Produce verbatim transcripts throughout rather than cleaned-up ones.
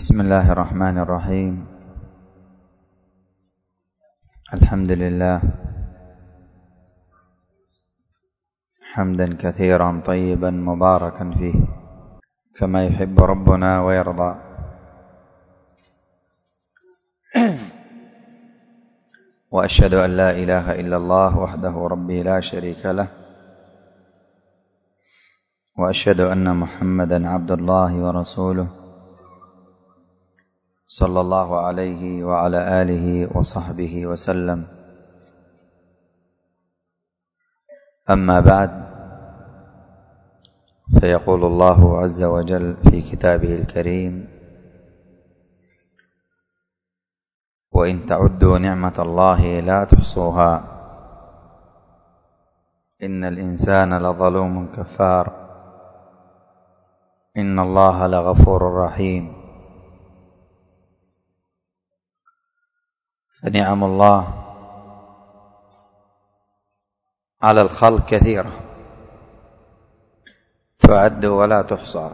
بسم الله الرحمن الرحيم. الحمد لله حمدا كثيرا طيبا مباركا فيه كما يحب ربنا ويرضى. وأشهد أن لا إله إلا الله وحده ربي لا شريك له، وأشهد أن محمدا عبد الله ورسوله صلى الله عليه وعلى آله وصحبه وسلم. أما بعد، فيقول الله عز وجل في كتابه الكريم: وإن تعدوا نعمة الله لا تحصوها إن الإنسان لظلوم كفار إن الله لغفور رحيم. فنعم الله على الخلق كثيرة تعد ولا تحصى،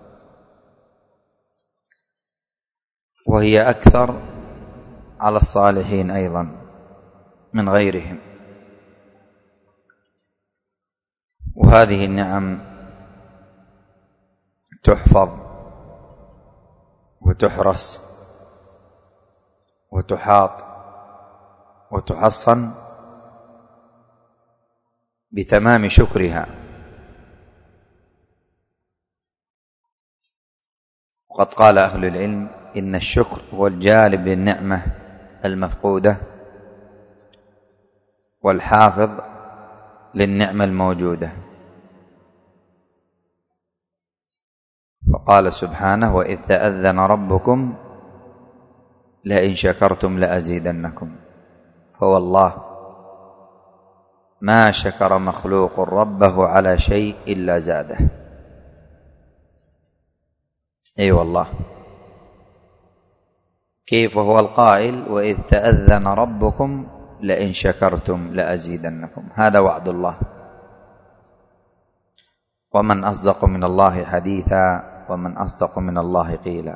وهي أكثر على الصالحين أيضا من غيرهم. وهذه النعم تحفظ وتحرس وتحاط وتحصن بتمام شكرها. وقد قال أهل العلم: إن الشكر هو الجالب للنعمة المفقودة والحافظ للنعمة الموجودة. فقال سبحانه: وإذ تأذن ربكم لئن شكرتم لأزيدنكم. فوالله ما شكر مخلوق ربه على شيء إلا زاده. أي أيوة والله، كيف هو القائل: وإذ تأذن ربكم لئن شكرتم لأزيدنكم. هذا وعد الله. ومن أصدق من الله حديثا ومن أصدق من الله قيلا.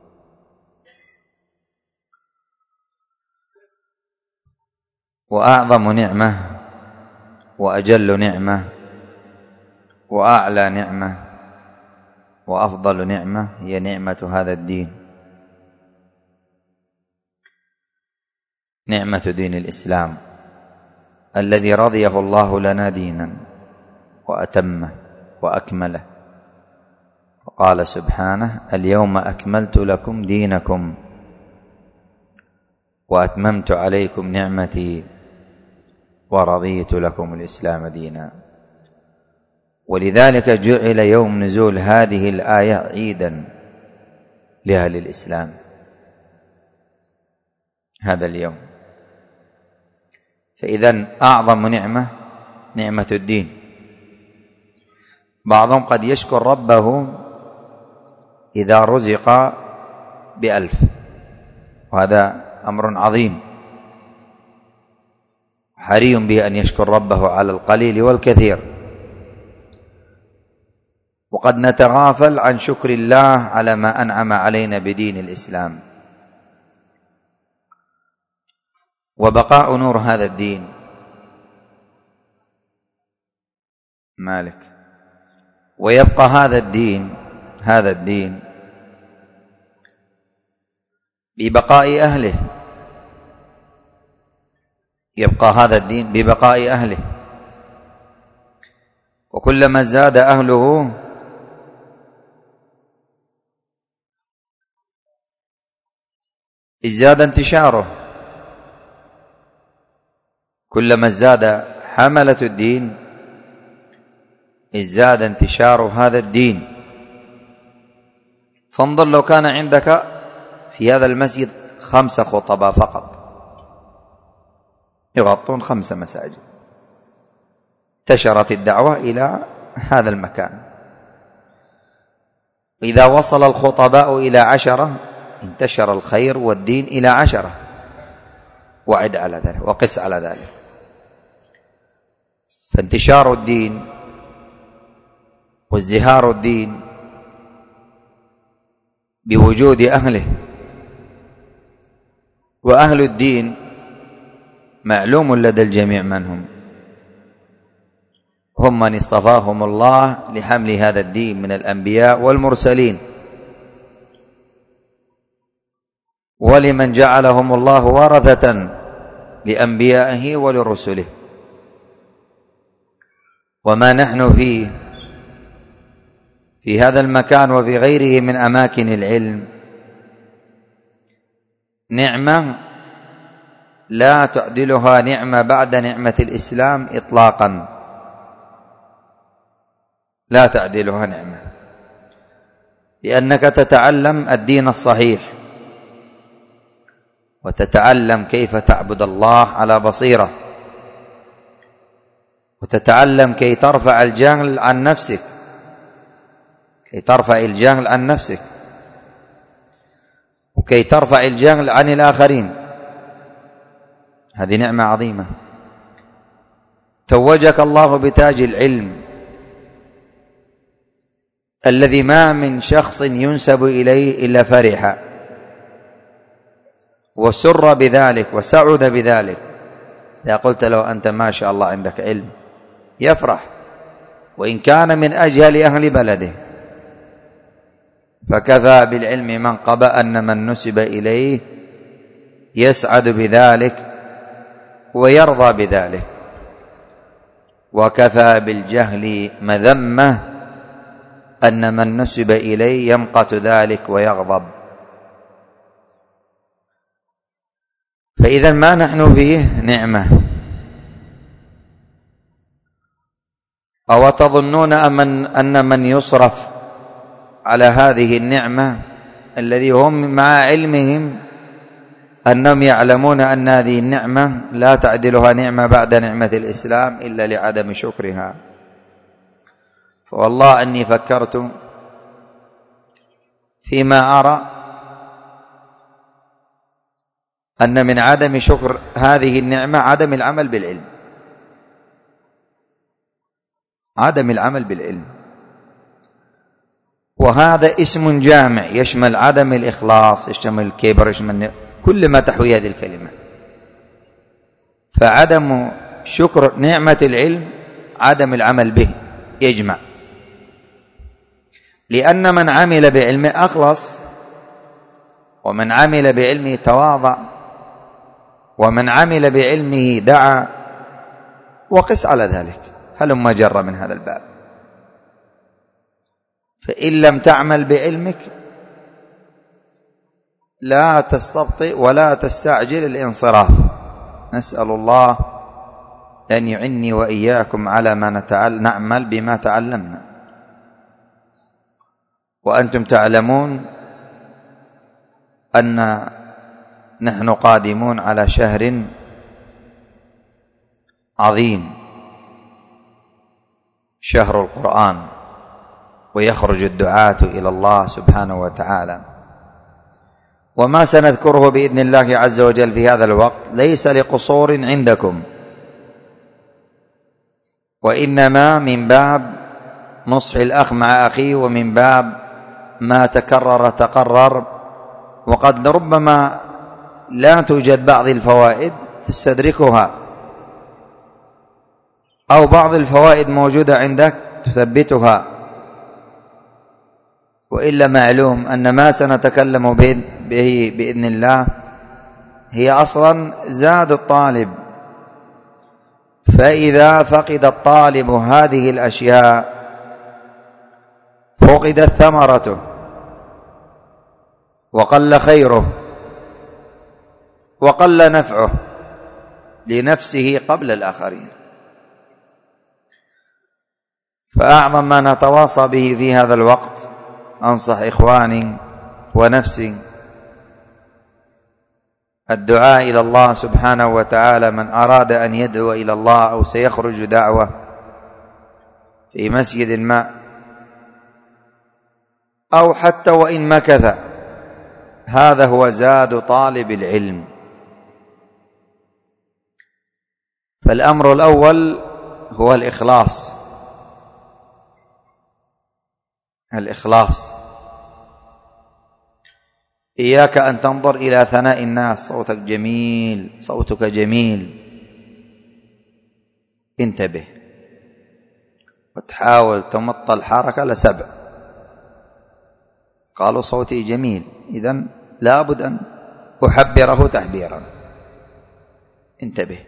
وأعظم نعمة وأجل نعمة وأعلى نعمة وأفضل نعمة هي نعمة هذا الدين، نعمة دين الإسلام الذي رضيه الله لنا دينا وأتمه وأكمله. وقال سبحانه: اليوم أكملت لكم دينكم وأتممت عليكم نعمتي ورضيت لكم الإسلام دينا. ولذلك جعل يوم نزول هذه الآية عيدا لأهل الإسلام، هذا اليوم. فإذن أعظم نعمة نعمة الدين. بعضهم قد يشكر ربه إذا رزق بألف، وهذا أمر عظيم، حري به أن يشكر ربه على القليل والكثير. وقد نتغافل عن شكر الله على ما أنعم علينا بدين الإسلام. وبقاء نور هذا الدين مالك، ويبقى هذا الدين هذا الدين ببقاء أهله، يبقى هذا الدين ببقاء أهله. وكلما زاد أهله ازداد انتشاره، كلما ازداد حملة الدين ازداد انتشار هذا الدين. فانظر، لو كان عندك في هذا المسجد خمسة خطباء فقط يغطون خمس مساجد، انتشرت الدعوة إلى هذا المكان. إذا وصل الخطباء إلى عشرة انتشر الخير والدين إلى عشرة. وعد على ذلك وقس على ذلك. فانتشار الدين وازدهار الدين بوجود أهله. وأهل الدين معلوم لدى الجميع من هم، هم من اصطفاهم الله لحمل هذا الدين من الأنبياء والمرسلين، ولمن جعلهم الله ورثة لأنبيائه ولرسله. وما نحن فيه في هذا المكان وفي غيره من أماكن العلم نعمة لا تعدلها نعمة بعد نعمة الإسلام إطلاقا، لا تعدلها نعمة، لأنك تتعلم الدين الصحيح، وتتعلم كيف تعبد الله على بصيرة، وتتعلم كي ترفع الجهل عن نفسك، كي ترفع الجهل عن نفسك وكي ترفع الجهل عن الآخرين. هذه نعمة عظيمة. توجك الله بتاج العلم الذي ما من شخص ينسب إليه إلا فرح وسر بذلك وسعد بذلك. إذا قلت له أنت ما شاء الله عندك علم يفرح، وإن كان من أجهل أهل بلده. فكفى بالعلم منقبة أن من نسب إليه يسعد بذلك ويرضى بذلك، وكفى بالجهل مذمة أن من نسب إليه يمقت ذلك ويغضب. فإذا ما نحن فيه نعمة. أو تظنون أن من يصرف على هذه النعمة الذي هم مع علمهم أنهم يعلمون أن هذه النعمة لا تعدلها نعمة بعد نعمة الإسلام إلا لعدم شكرها. فوالله أني فكرت فيما أرى أن من عدم شكر هذه النعمة عدم العمل بالعلم، عدم العمل بالعلم. وهذا اسم جامع يشمل عدم الإخلاص، يشمل الكبر، يشمل كل ما تحوي هذه الكلمة. فعدم شكر نعمة العلم عدم العمل به يجمع، لأن من عمل بعلمه أخلص، ومن عمل بعلمه تواضع، ومن عمل بعلمه دعا، وقس على ذلك هلما جر من هذا الباب. فإن لم تعمل بعلمك لا تستبطئ ولا تستعجل الانصراف. نسأل الله أن يعني وإياكم على ما نتعلم نعمل بما تعلمنا. وأنتم تعلمون أن نحن قادمون على شهر عظيم، شهر القرآن، ويخرج الدعاة إلى الله سبحانه وتعالى. وما سنذكره بإذن الله عز وجل في هذا الوقت ليس لقصور عندكم، وإنما من باب نصح الأخ مع أخيه، ومن باب ما تكرر تقرر. وقد ربما لا توجد بعض الفوائد تستدركها، أو بعض الفوائد موجودة عندك تثبتها، وإلا معلوم أن ما سنتكلم به بإذن الله هي أصلا زاد الطالب. فإذا فقد الطالب هذه الأشياء فقدت ثمرته، وقل خيره، وقل نفعه لنفسه قبل الآخرين. فأعظم ما نتواصى به في هذا الوقت أنصح إخواني ونفسي الدعاء إلى الله سبحانه وتعالى. من أراد أن يدعو إلى الله أو سيخرج دعوة في مسجد ما، أو حتى وإن مكث، هذا هو زاد طالب العلم. فالأمر الأول هو الإخلاص، الإخلاص إياك أن تنظر إلى ثناء الناس، صوتك جميل، صوتك جميل، انتبه، وتحاول تمط الحركة لسبع، قالوا صوتي جميل، إذن لابد أن أحبره تحبيرا، انتبه،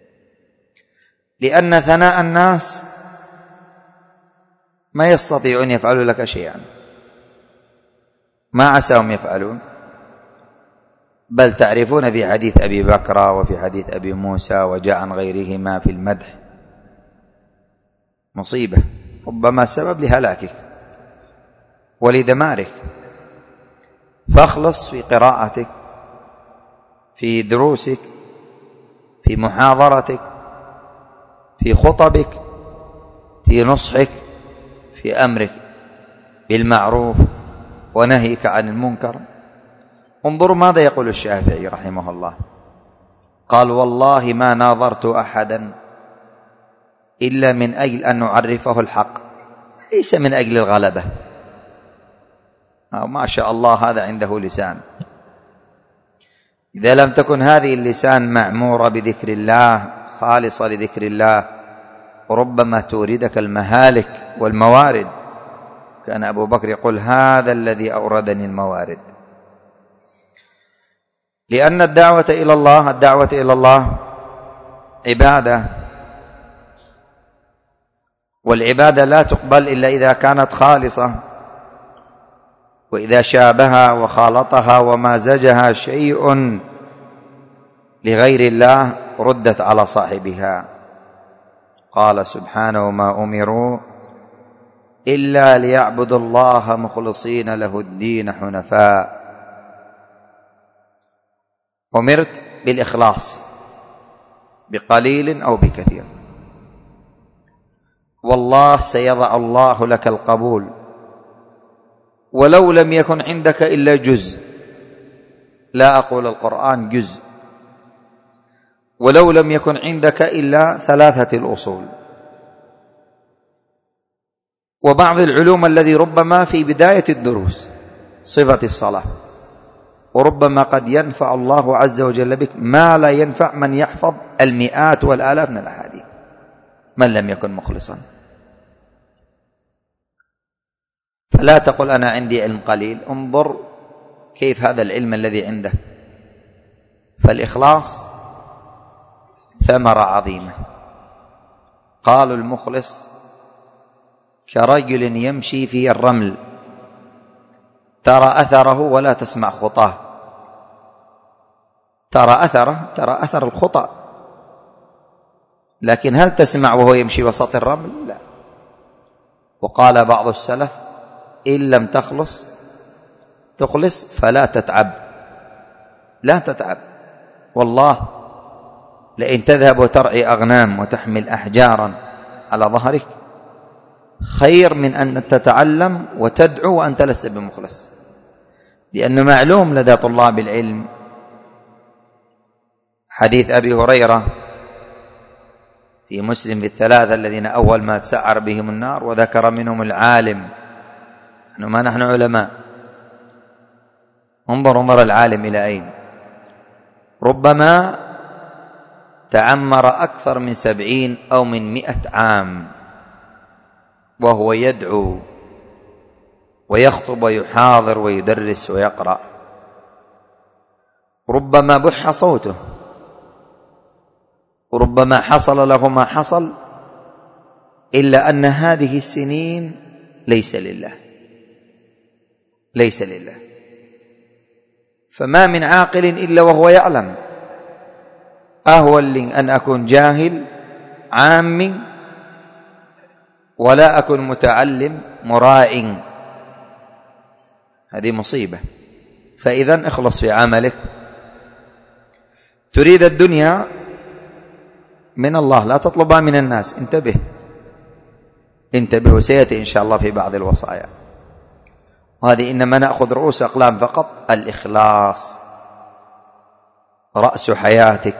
لأن ثناء الناس ما يستطيعون يفعلوا لك شيئا، ما عساهم يفعلون، بل تعرفون في حديث أبي بكر وفي حديث أبي موسى وجاء عن غيرهما في المدح مصيبة ربما سبب لهلاكك ولدمارك. فاخلص في قراءتك، في دروسك، في محاضرتك، في خطبك، في نصحك، في أمرك بالمعروف ونهيك عن المنكر. انظروا ماذا يقول الشافعي رحمه الله، قال: والله ما ناظرت أحدا إلا من أجل أن نعرفه الحق، ليس من أجل الغلبة. ما شاء الله هذا عنده لسان، إذا لم تكن هذه اللسان معمورة بذكر الله خالصة لذكر الله ربما توردك المهالك والموارد. كان أبو بكر يقول: هذا الذي أوردني الموارد. لأن الدعوة إلى الله الدعوة إلى الله عبادة، والعبادة لا تقبل إلا إذا كانت خالصة، وإذا شابها وخالطها ومازجها شيء لغير الله ردت على صاحبها. قال سبحانه: وما أمروا إلا ليعبدوا الله مخلصين له الدين حنفاء. أمرت بالإخلاص بقليل أو بكثير، والله سيضع الله لك القبول ولو لم يكن عندك إلا جزء، لا أقول القرآن جزء، ولو لم يكن عندك إلا ثلاثة الأصول وبعض العلوم الذي ربما في بداية الدروس صفة الصلاة، وربما قد ينفع الله عز وجل بك ما لا ينفع من يحفظ المئات والآلاف من الأحاديث من لم يكن مخلصا. فلا تقل أنا عندي علم قليل، انظر كيف هذا العلم الذي عندك. فالإخلاص ثمرة عظيمة. قالوا المخلص كرجل يمشي في الرمل ترى أثره ولا تسمع خطاه. ترى أثره، ترى أثر الخطأ، لكن هل تسمع وهو يمشي وسط الرمل؟ لا. وقال بعض السلف: إن لم تخلص تخلص فلا تتعب، لا تتعب. والله لئن تذهب وترعي أغنام وتحمل أحجارا على ظهرك خير من أن تتعلم وتدعو وأنت لست بمخلص. لأنه معلوم لدى طلاب العلم حديث أبي هريرة في مسلم في الثلاثة الذين أول ما تسعر بهم النار وذكر منهم العالم. نحن ما نحن علماء، انظر انظر العالم إلى أين. ربما تعمر أكثر من سبعين أو من مئة عام وهو يدعو ويخطب ويحاضر ويدرس ويقرأ، ربما بح صوته، وربما حصل له ما حصل، إلا أن هذه السنين ليس لله، ليس لله. فما من عاقل إلا وهو يعلم أهون لي أن أكون جاهل عامي ولا أكون متعلم مراء، هذه مصيبة. فإذا اخلص في عملك. تريد الدنيا من الله لا تطلبها من الناس، انتبه انتبه، وسيأتي إن شاء الله في بعض الوصايا. وهذه إنما نأخذ رؤوس أقلام فقط. الإخلاص رأس حياتك،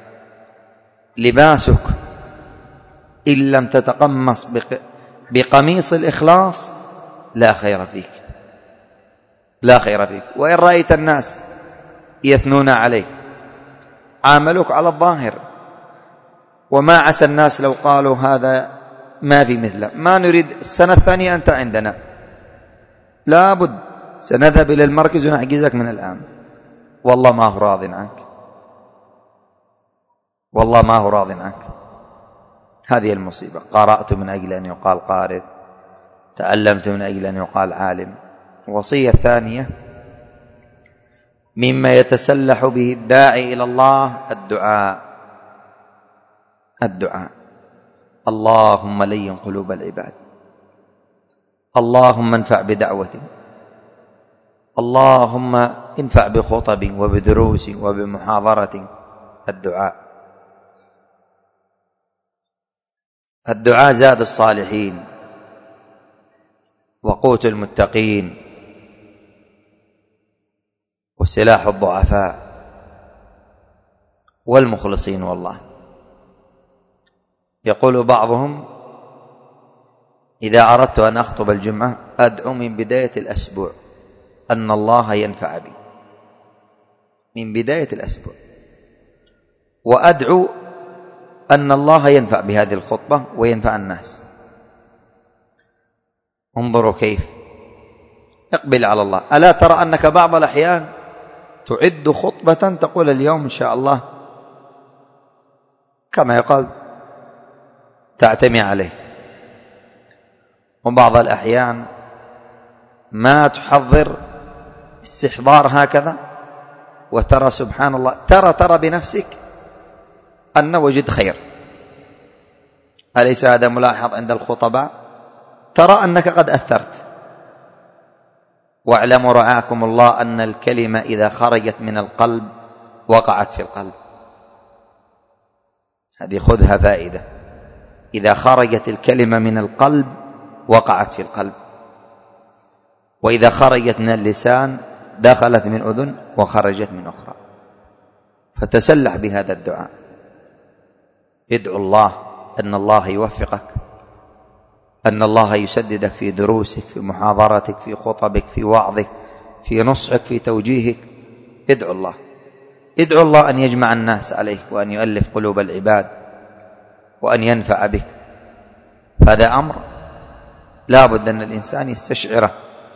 لباسك. إن لم تتقمص بقميص الإخلاص لا خير فيك. لا خير فيك. وإن رأيت الناس يثنون عليك عاملوك على الظاهر، وما عسى الناس لو قالوا هذا ما في مثله، ما نريد السنة الثانية أنت عندنا، لابد سنذهب إلى المركز ونحجزك من الآن، والله ما هو راض عنك، والله ما هو راض عنك. هذه المصيبة. قرأت من أجل أن يقال قارئ، تعلمت من أجل أن يقال عالم. الوصية الثانية مما يتسلح به الداعي إلى الله الدعاء. الدعاء. اللهم لين قلوب العباد، اللهم انفع بدعوتي، اللهم انفع بخطب وبدروس وبمحاضرة. الدعاء. الدعاء زاد الصالحين وقوت المتقين وسلاح الضعفاء والمخلصين. والله يقول بعضهم إذا أردت أن أخطب الجمعة أدعو من بداية الأسبوع أن الله ينفع بي، من بداية الأسبوع، وأدعو أن الله ينفع بهذه الخطبة وينفع الناس. انظروا كيف اقبل على الله. ألا ترى أنك بعض الأحيان تعد خطبة تقول اليوم إن شاء الله كما يقال تعتمي عليه، وبعض الأحيان ما تحضر استحضار هكذا وترى سبحان الله، ترى ترى بنفسك أن وجد خير. أليس هذا ملاحظ عند الخطباء؟ ترى أنك قد أثرت. واعلموا رعاكم الله أن الكلمة إذا خرجت من القلب وقعت في القلب. هذه خذها فائدة. إذا خرجت الكلمة من القلب وقعت في القلب، وإذا خرجت من اللسان دخلت من أذن وخرجت من أخرى. فتسلح بهذا الدعاء. ادعو الله أن الله يوفقك، أن الله يسددك في دروسك، في محاضرتك، في خطبك، في وعظك، في نصحك، في توجيهك. ادعو الله. ادعو الله أن يجمع الناس عليك وأن يؤلف قلوب العباد وأن ينفع بك. هذا أمر لا بد أن الإنسان يستشعره.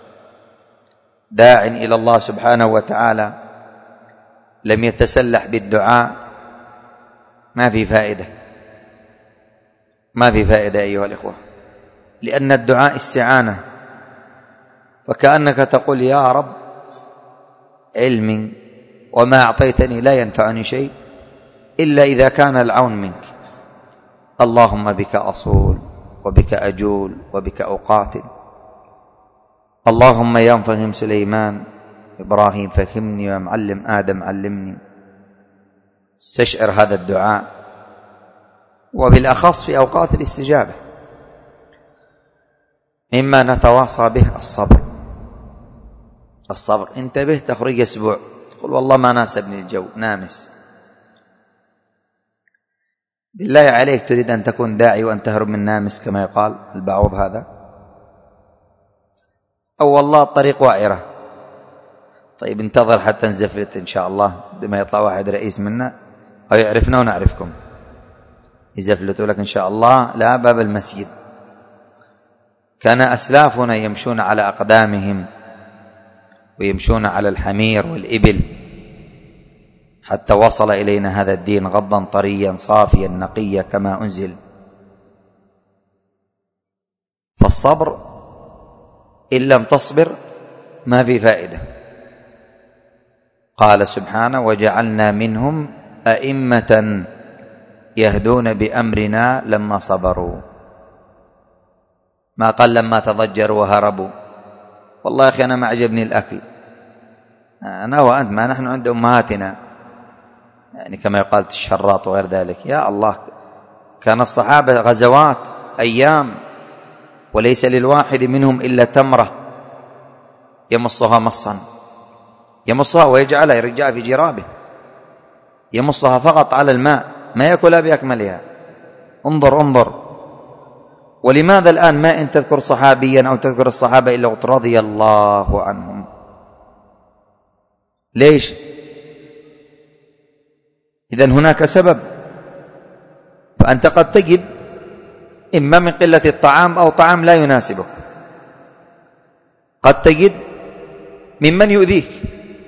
داع إلى الله سبحانه وتعالى لم يتسلح بالدعاء ما في فائدة، ما في فائدة أيها الإخوة، لأن الدعاء استعانة. فكأنك تقول يا رب علمي وما أعطيتني لا ينفعني شيء إلا إذا كان العون منك. اللهم بك أصول وبك أجول وبك أقاتل. اللهم يا مفهم سليمان إبراهيم فهمني ومعلم آدم علمني. استشعر هذا الدعاء، وبالأخص في أوقات الاستجابة. مما نتواصى به الصبر. الصبر. انتبه تخرج أسبوع تقول والله ما ناسبني الجو، نامس. بالله عليك تريد أن تكون داعي وأن تهرب من نامس كما يقال البعوض هذا؟ أو والله الطريق وعرة. طيب انتظر حتى نزفلت إن شاء الله، لما يطلع واحد رئيس منا أو يعرفنا ونعرفكم يزفلتوا لك إن شاء الله لا باب المسجد. كان أسلافنا يمشون على أقدامهم ويمشون على الحمير والإبل حتى وصل إلينا هذا الدين غضا طريا صافيا نقيا كما أنزل. فالصبر إن لم تصبر ما في فائدة. قال سبحانه وجعلنا منهم أئمة يهدون بأمرنا لما صبروا. ما قال لما تضجروا وهربوا. والله يا أخي أنا ما عجبني الأكل، أنا وأنت ما نحن عند أمهاتنا، يعني كما يقال الشراط وغير ذلك. يا الله، كان الصحابة غزوات أيام وليس للواحد منهم إلا تمرة يمصها مصا، يمصها ويجعلها يرجعها في جرابه، يمصها فقط على الماء، ما يأكلها بأكملها. انظر انظر. ولماذا الآن ما إن تذكر صحابيا أو تذكر الصحابة إلا رضي الله عنهم؟ ليش؟ إذن هناك سبب. فأنت قد تجد إما من قلة الطعام أو طعام لا يناسبك، قد تجد ممن يؤذيك،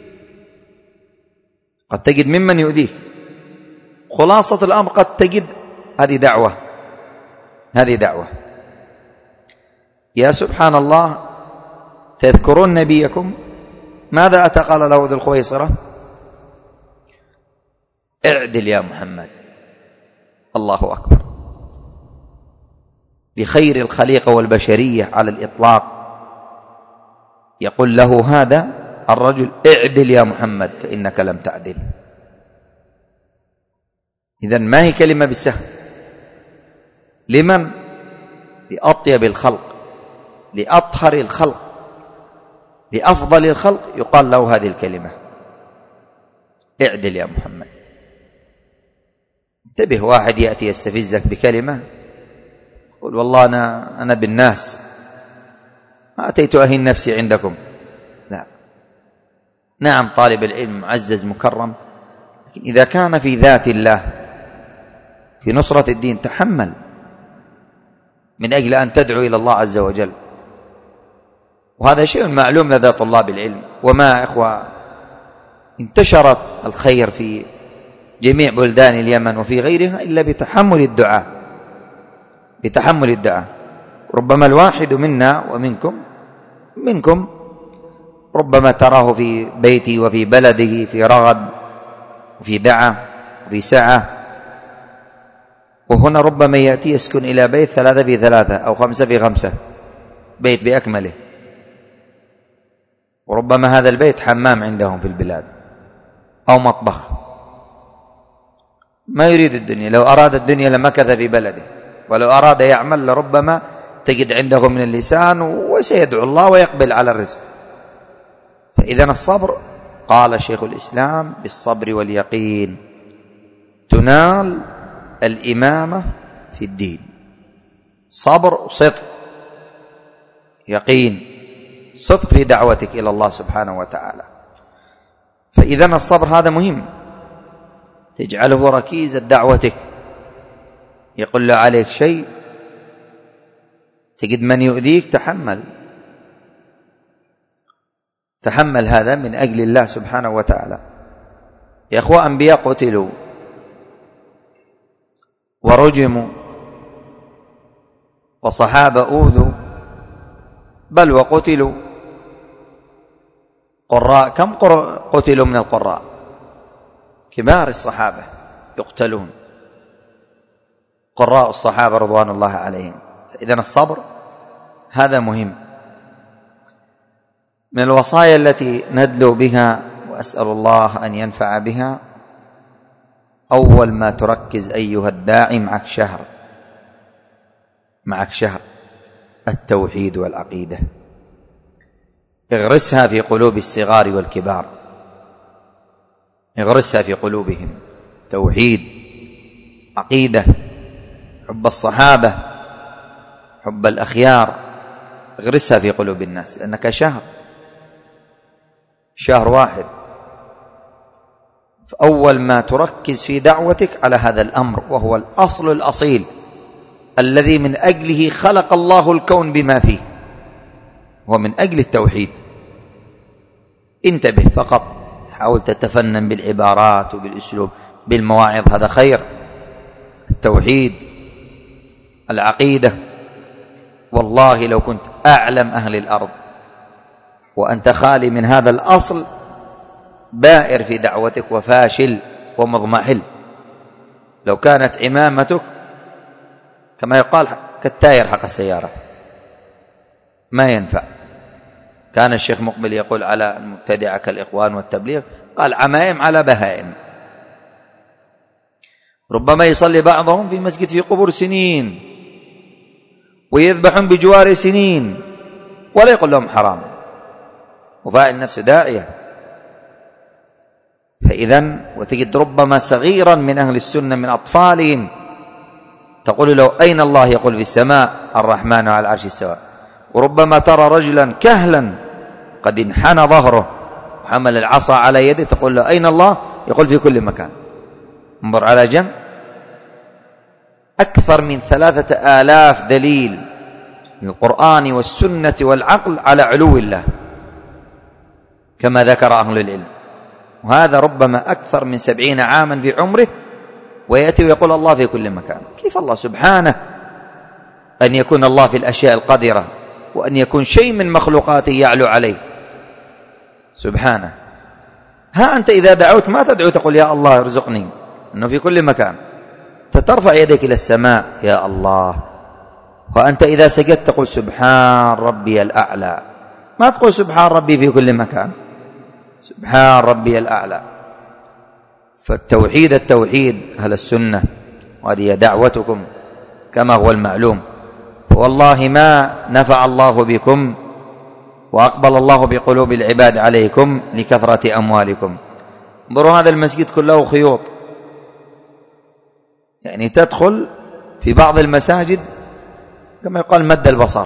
قد تجد ممن يؤذيك. خلاصة الأمر قد تجد هذه دعوة، هذه دعوة. يا سبحان الله، تذكرون نبيكم ماذا أتى قال له ذو الخويصرة؟ اعدل يا محمد. الله أكبر. لخير الخليقة والبشرية على الإطلاق يقول له هذا الرجل اعدل يا محمد فإنك لم تعدل. إذن ما هي كلمة بالسهل. لمن؟ لأطيب الخلق، لأطهر الخلق، لأفضل الخلق يقال له هذه الكلمة، اعدل يا محمد. انتبه، واحد يأتي يستفزك بكلمة قل والله أنا, أنا بالناس ما أتيت أهين نفسي عندكم. لا، نعم طالب العلم معزز مكرم، لكن إذا كان في ذات الله في نصرة الدين تحمل من أجل أن تدعو إلى الله عز وجل. وهذا شيء معلوم لدى طلاب العلم. وما إخوة انتشرت الخير في جميع بلدان اليمن وفي غيرها إلا بتحمل الدعاء، بتحمل الدعاء. ربما الواحد منا ومنكم منكم ربما تراه في بيته وفي بلده في رغد وفي دعة وفي سعة، وهنا ربما يأتي يسكن إلى بيت ثلاثة في ثلاثة أو خمسة في خمسة، بيت بأكمله، وربما هذا البيت حمام عندهم في البلاد أو مطبخ. ما يريد الدنيا، لو أراد الدنيا لمكث في بلده، ولو أراد يعمل لربما تجد عنده من اللسان وسيدعو الله ويقبل على الرزق. فإذا الصبر، قال شيخ الإسلام بالصبر واليقين تنال الإمامة في الدين. صبر، صدق، يقين، صدق في دعوتك إلى الله سبحانه وتعالى. فإذا الصبر هذا مهم، تجعله ركيزة دعوتك. يقول له عليك شيء تجد من يؤذيك، تحمل، تحمل هذا من أجل الله سبحانه وتعالى. يا أخوة، أنبياء قتلوا ورجموا، وصحابة أوذوا، بل وقتلوا قراء. كم قتلوا من القراء؟ كبار الصحابة يقتلون، قراء الصحابة رضوان الله عليهم. إذن الصبر هذا مهم. من الوصايا التي ندلو بها وأسأل الله أن ينفع بها: أول ما تركز أيها الداعي معك شهر، معك شهر التوحيد والعقيدة. اغرسها في قلوب الصغار والكبار، اغرسها في قلوبهم، توحيد، عقيدة، حب الصحابة، حب الأخيار، اغرسها في قلوب الناس، لأنك شهر شهر واحد. فأول ما تركز في دعوتك على هذا الأمر، وهو الأصل الأصيل الذي من أجله خلق الله الكون بما فيه، هو من أجل التوحيد. انتبه فقط، حاول تتفنن بالعبارات وبالأسلوب بالمواعظ، هذا خير. التوحيد، العقيدة. والله لو كنت أعلم أهل الأرض وأنت خالي من هذا الأصل بائر في دعوتك وفاشل ومضمحل. لو كانت عمامتك كما يقال كالتاير حق السيارة ما ينفع. كان الشيخ مقبل يقول على المبتدعة كالإخوان والتبليغ، قال عمائم على بهائم. ربما يصلي بعضهم في مسجد في قبور سنين ويذبحون بجوار سنين ولا يقول لهم حرام، وفاعل نفسه داعية. فإذن وتجد ربما صغيرا من أهل السنة من أطفالهم تقول له أين الله؟ يقول في السماء، الرحمن على العرش استوى. وربما ترى رجلا كهلا قد انحنى ظهره حمل العصا على يده تقول له أين الله؟ يقول في كل مكان. انظر على جنب، أكثر من ثلاثة آلاف دليل من القرآن والسنة والعقل على علو الله كما ذكر أهل العلم. وهذا ربما أكثر من سبعين عاما في عمره ويأتي ويقول الله في كل مكان. كيف الله سبحانه أن يكون الله في الأشياء القدرة وأن يكون شيء من مخلوقاته يعلو عليه سبحانه. ها أنت إذا دعوت ما تدعو تقول يا الله ارزقني، أنه في كل مكان. ترفع يديك إلى السماء يا الله، وأنت إذا سجدت تقول سبحان ربي الأعلى، ما تقول سبحان ربي في كل مكان، سبحان ربي الأعلى. فالتوحيد التوحيد أهل السنة، وهذه دعوتكم كما هو المعلوم. فوالله ما نفع الله بكم وأقبل الله بقلوب العباد عليكم لكثرة أموالكم. انظروا هذا المسجد كله خيوط، يعني تدخل في بعض المساجد كما يقال مد البصر،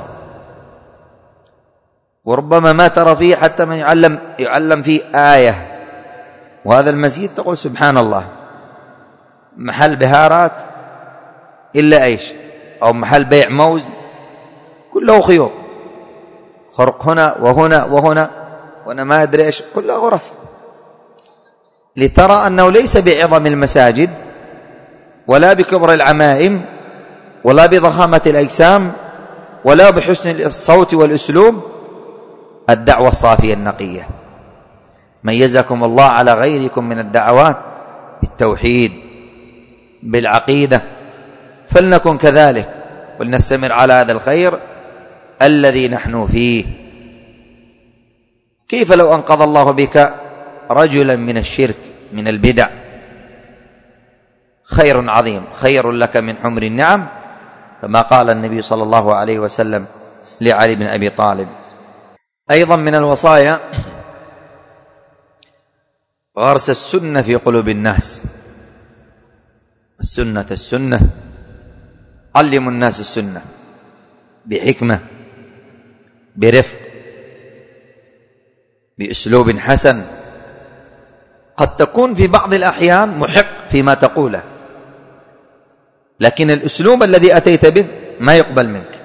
وربما ما ترى فيه حتى من يعلم يعلم فيه آية. وهذا المسجد تقول سبحان الله، محل بهارات إلا إيش، أو محل بيع موز، كله خيوط، خرق هنا وهنا وهنا وأنا ما أدري إيش، كلها غرف، لترى أنه ليس بعظم المساجد ولا بكبر العمائم ولا بضخامة الأجسام ولا بحسن الصوت والأسلوب، الدعوة الصافية النقية. ميزكم الله على غيركم من الدعوات بالتوحيد بالعقيدة، فلنكن كذلك ولنستمر على هذا الخير الذي نحن فيه. كيف لو أنقذ الله بك رجلا من الشرك من البدع؟ خير عظيم، خير لك من حمر النعم، كما قال النبي صلى الله عليه وسلم لعلي بن أبي طالب. أيضا من الوصايا غرس السنة في قلوب الناس. السنة السنة علموا الناس السنة بحكمة برفق بأسلوب حسن. قد تكون في بعض الأحيان محق فيما تقوله، لكن الأسلوب الذي أتيت به ما يقبل منك.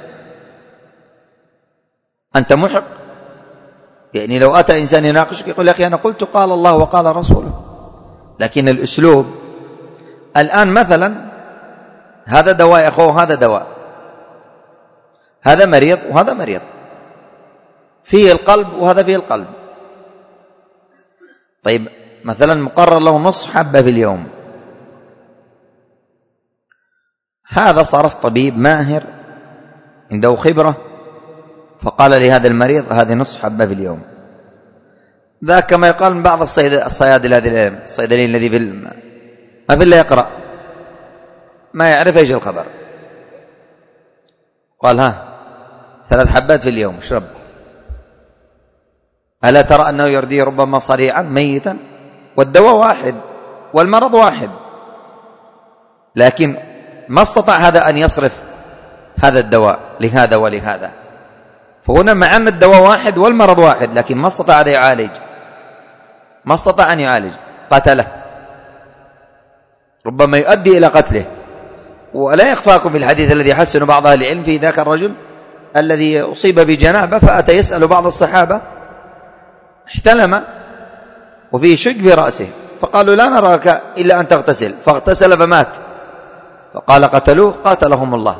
أنت محق، يعني لو أتى إنسان يناقشك يقول يا أخي أنا قلت قال الله وقال رسوله، لكن الأسلوب. الآن مثلا هذا دواء يا أخوه، هذا دواء، هذا مريض وهذا مريض، فيه القلب وهذا فيه القلب. طيب مثلا مقرر له نصف حبة في اليوم، هذا صرف طبيب ماهر عنده خبرة فقال لهذا المريض هذه نصف حبة في اليوم. ذاك كما يقال من بعض الصيادلة الصيدلين الذي في ما في إلا يقرأ ما يعرف ايش الخبر، قال ها ثلاث حبات في اليوم اشرب. ألا ترى أنه يرديه ربما صريعا ميتا، والدواء واحد والمرض واحد، لكن ما استطاع هذا أن يصرف هذا الدواء لهذا ولهذا. فهنا مع أن الدواء واحد والمرض واحد، لكن ما استطاع أن يعالج، ما استطاع أن يعالج، قتله، ربما يؤدي إلى قتله. ولا يخفاكم في الحديث الذي حسن بعض أهل العلم في ذاك الرجل الذي أصيب بجنابة فأتى يسأل بعض الصحابة، احتلم وفيه شق في رأسه، فقالوا لا نراك إلا أن تغتسل، فاغتسل فمات، فقال قتلوه قاتلهم الله.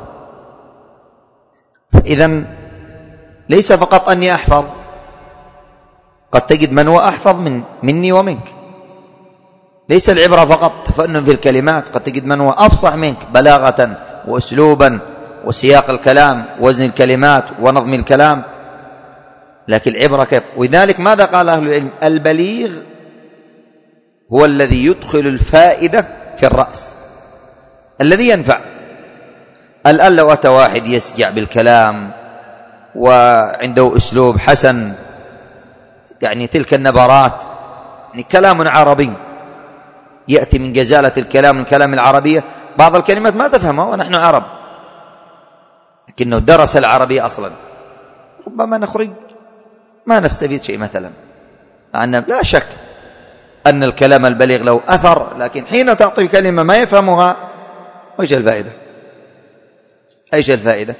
إذن ليس فقط أني أحفظ، قد تجد من هو أحفظ من مني ومنك. ليس العبرة فقط تفنن في الكلمات، قد تجد من هو أفصح منك بلاغة وأسلوبا وسياق الكلام ووزن الكلمات ونظم الكلام، لكن العبرة كيف. ولذلك ماذا قال أهل العلم؟ البليغ هو الذي يدخل الفائدة في الرأس، الذي ينفع. الآن لو أتى واحد يسجع بالكلام وعنده أسلوب حسن، يعني تلك النبرات، يعني كلام عربي يأتي من جزالة الكلام، من الكلام العربية، بعض الكلمات ما تفهمها ونحن عرب، لكنه درس العربية أصلا، ربما نخرج ما نستفيد شيء مثلا. أن لا شك أن الكلام البليغ له أثر، لكن حين تعطي كلمة ما يفهمها وإيش الفائدة؟ إيش الفائدة؟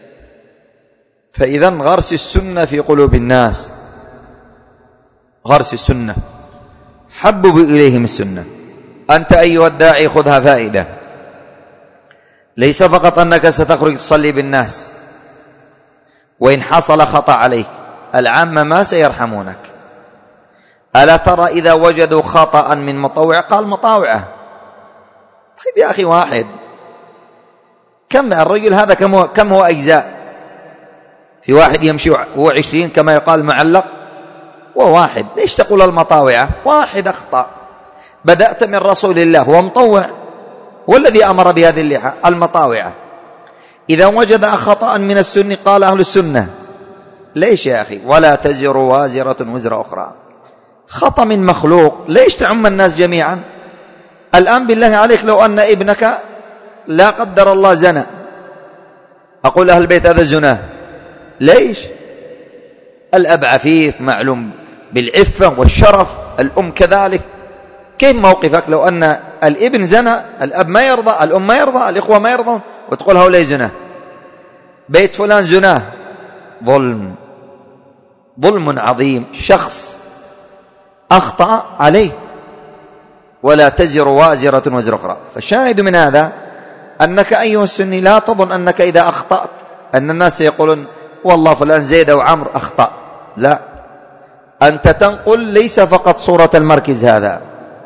فإذا غرس السنة في قلوب الناس، غرس السنة، حببوا إليهم السنة. أنت أيها الداعي خذها فائدة، ليس فقط أنك ستخرج تصلي بالناس وإن حصل خطأ عليك العامة ما سيرحمونك. ألا ترى إذا وجدوا خطأ من مطوع قال مطاوعة؟ طيب يا أخي واحد، كم الرجل هذا كم هو, كم هو أجزاء؟ في واحد يمشي هو عشرين كما يقال معلق وواحد، ليش تقول المطاوعة؟ واحد أخطأ، بدأت من رسول الله هو مطوع والذي أمر بهذه اللحى المطاوعة. إذا وجد خطأ من السنة قال أهل السنة ليش يا أخي؟ ولا تزر وازرة وزر أخرى. خطأ من مخلوق ليش تعم الناس جميعا؟ الآن بالله عليك لو أن ابنك لا قدر الله زنى، أقول أهل البيت هذا زناه، ليش؟ الأب عفيف معلوم بالعفة والشرف، الأم كذلك. كيف موقفك لو أن الابن زنى، الأب ما يرضى، الأم ما يرضى، الإخوة ما يرضون، وتقول هؤلاء زناه، بيت فلان زناه؟ ظلم، ظلم عظيم. شخص أخطأ عليه، ولا تزر وازرة وزر أخرى. فالشاهد من هذا أنك أيها السني لا تظن أنك إذا أخطأت أن الناس يقولون والله فلان زيد أو عمرو أخطأ، لا، أنت تنقل ليس فقط صورة المركز هذا،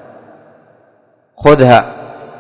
خذها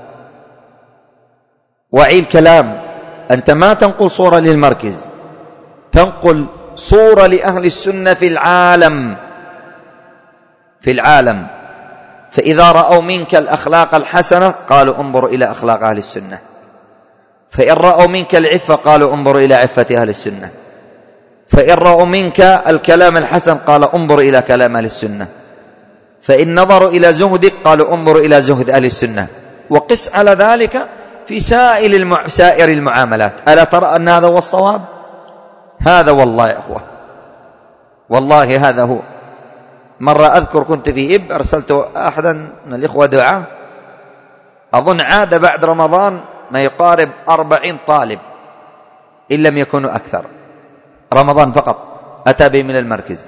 وعي الكلام. أنت ما تنقل صورة للمركز، تنقل صورة لأهل السنة في العالم، في العالم. فإذا رأوا منك الأخلاق الحسنة قالوا انظروا إلى أخلاق أهل السنة، فإن رأوا منك العفة قالوا انظروا إلى عفة أهل السنة، فإن رأوا منك الكلام الحسن قالوا انظروا إلى كلام أهل السنة، فإن نظروا إلى زهدك قالوا انظروا إلى زهد أهل السنة. وقس على ذلك في سائر المع... سائر المعاملات. ألا ترى أن هذا هو الصواب؟ هذا والله يا أخوة، والله هذا هو. مرة أذكر كنت في إب، أرسلت أحدا من الإخوة دعاء، أظن عاد بعد رمضان ما يقارب أربعين طالب إن لم يكونوا أكثر، رمضان فقط أتى به من المركز،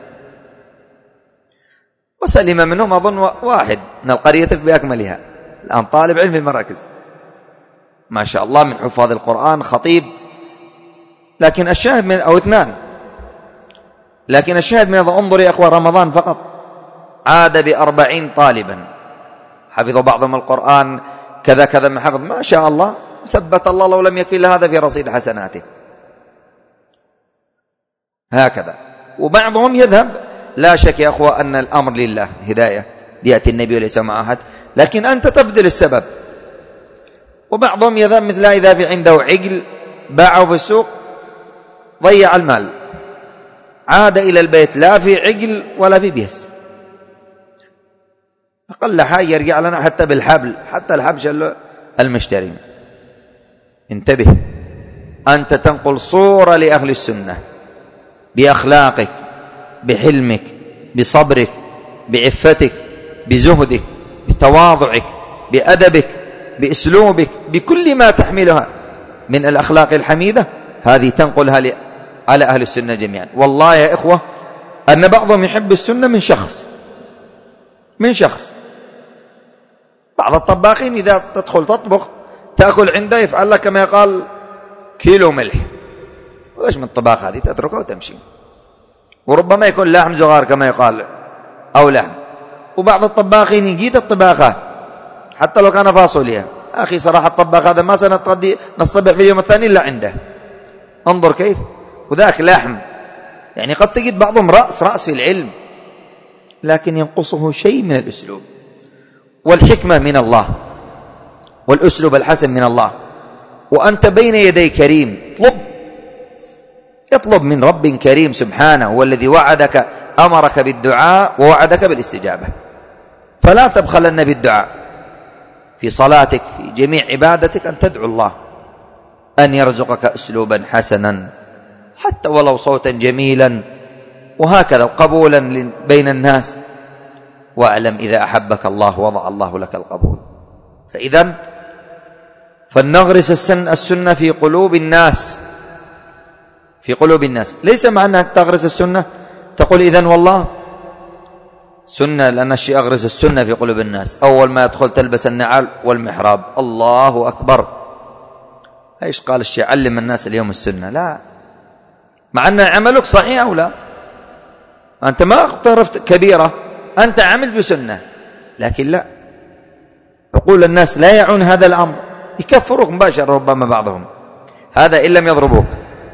وسلم منهم أظن واحد من القرية بأكملها، الآن طالب علم في المراكز ما شاء الله من حفاظ القرآن، خطيب. لكن الشاهد من أو اثنان، لكن الشاهد من هذا انظر يا أخوة، رمضان فقط عاد بأربعين طالبا، حفظوا بعضهم القرآن كذا كذا من حفظ، ما شاء الله، ثبت الله لو لم يكفي هذا في رصيد حسناته. هكذا. وبعضهم يذهب، لا شك يا أخوة أن الأمر لله هداية، يأتي النبي وليس مع أحد، لكن أنت تبذل السبب. وبعضهم يذهب مثل إذا في عنده عقل باعه في السوق ضيع المال، عاد إلى البيت لا في عقل ولا في بيس، أقل حاجة يرجع لنا حتى بالحبل، حتى الحبل المشتري. انتبه، أنت تنقل صورة لأهل السنة بأخلاقك، بحلمك، بصبرك، بعفتك، بزهدك، بتواضعك، بأدبك، بأسلوبك، بكل ما تحملها من الأخلاق الحميدة، هذه تنقلها على أهل السنة جميعا. والله يا إخوة أن بعضهم يحب السنة من شخص من شخص بعض الطباخين إذا تدخل تطبخ تأكل عنده يفعل لك كما يقال كيلو ملح، وإيش من الطباخ هذه تتركه وتمشي، وربما يكون لحم زغار كما يقال أو لحم. وبعض الطباخين يجيد الطباخة حتى لو كان فاصوليا، أخي صراحة الطباخ هذا ما سنتغدي نصبح في اليوم الثاني إلا عنده، انظر كيف، وذاك لحم. يعني قد تجد بعضهم رأس رأس في العلم، لكن ينقصه شيء من الأسلوب والحكمة من الله والأسلوب الحسن من الله. وأنت بين يدي كريم، اطلب اطلب من رب كريم سبحانه، هو الذي وعدك، أمرك بالدعاء ووعدك بالاستجابة، فلا تبخلن بالدعاء في صلاتك، في جميع عبادتك، أن تدعو الله أن يرزقك أسلوبا حسنا حتى ولو صوتا جميلا، وهكذا قبولا بين الناس. واعلم إذا أحبك الله وضع الله لك القبول. فإذن فلنغرس السنة في قلوب الناس، في قلوب الناس. ليس معنى أن تغرس السنة تقول إذن والله سنة، لأن الشيء أغرس السنة في قلوب الناس، أول ما يدخل تلبس النعال والمحراب، الله أكبر، ايش قال الشيء؟ علم الناس اليوم السنة. لا، مع أن عملك صحيح أو لا، أنت ما اقترفت كبيرة، أنت عملت بسنة، لكن لا، عقول الناس لا يعون هذا الأمر، يكفروك مباشرة ربما بعضهم، هذا إن لم يضربوك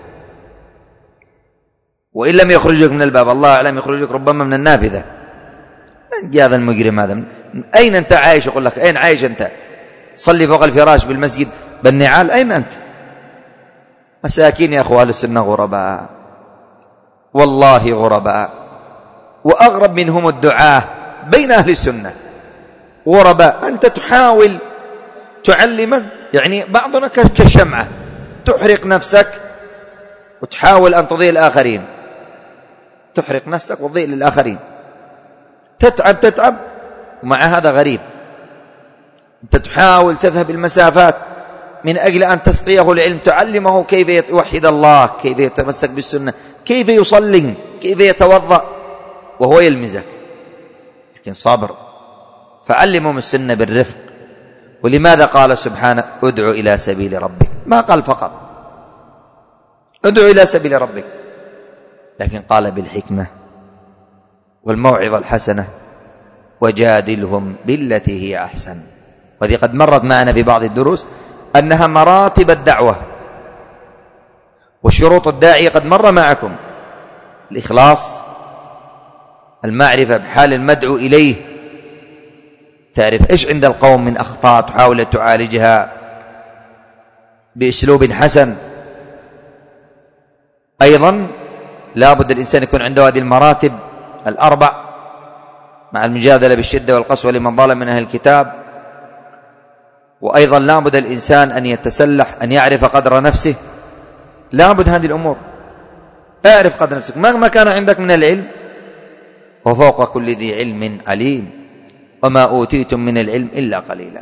وإن لم يخرجك من الباب، الله أعلم يخرجك ربما من النافذة. هذا المجرم هذا، أين أنت عايش؟ يقول لك أين عايش أنت؟ صلي فوق الفراش بالمسجد بالنعال، أين أنت؟ مساكين يا أخوة أهل السنة غرباء، والله غرباء، وأغرب منهم الدعاة بين أهل السنة غرباء. أنت تحاول تعلم، يعني بعضنا كالشمعة تحرق نفسك وتحاول أن تضيء الآخرين، تحرق نفسك وتضيء للآخرين، تتعب تتعب ومع هذا غريب. أنت تحاول تذهب المسافات من أجل أن تسقيه العلم، تعلمه كيف يوحد الله، كيف يتمسك بالسنة، كيف يصلي، كيف يتوضأ، وهو يلمزك، لكن صابر. فعلمهم السنة بالرفق. ولماذا قال سبحانه ادعو إلى سبيل ربك؟ ما قال فقط ادعو إلى سبيل ربك، لكن قال بالحكمة والموعظة الحسنة وجادلهم بالتي هي أحسن. وهذه قد مرت معنا في بعض الدروس أنها مراتب الدعوة وشروط الداعية، قد مر معكم الإخلاص، المعرفة بحال المدعو إليه، تعرف إيش عند القوم من أخطاء تحاول تعالجها بأسلوب حسن. أيضا لا بد الإنسان يكون عنده هذه المراتب الأربع، مع المجادلة بالشدة والقسوة لمن ظلم من أهل الكتاب. وأيضا لا بد الإنسان أن يتسلح، أن يعرف قدر نفسه، لا بد هذه الأمور، اعرف قدر نفسك مهما كان عندك من العلم، وفوق كل ذي علم عليم، وما أوتيتم من العلم إلا قليلا.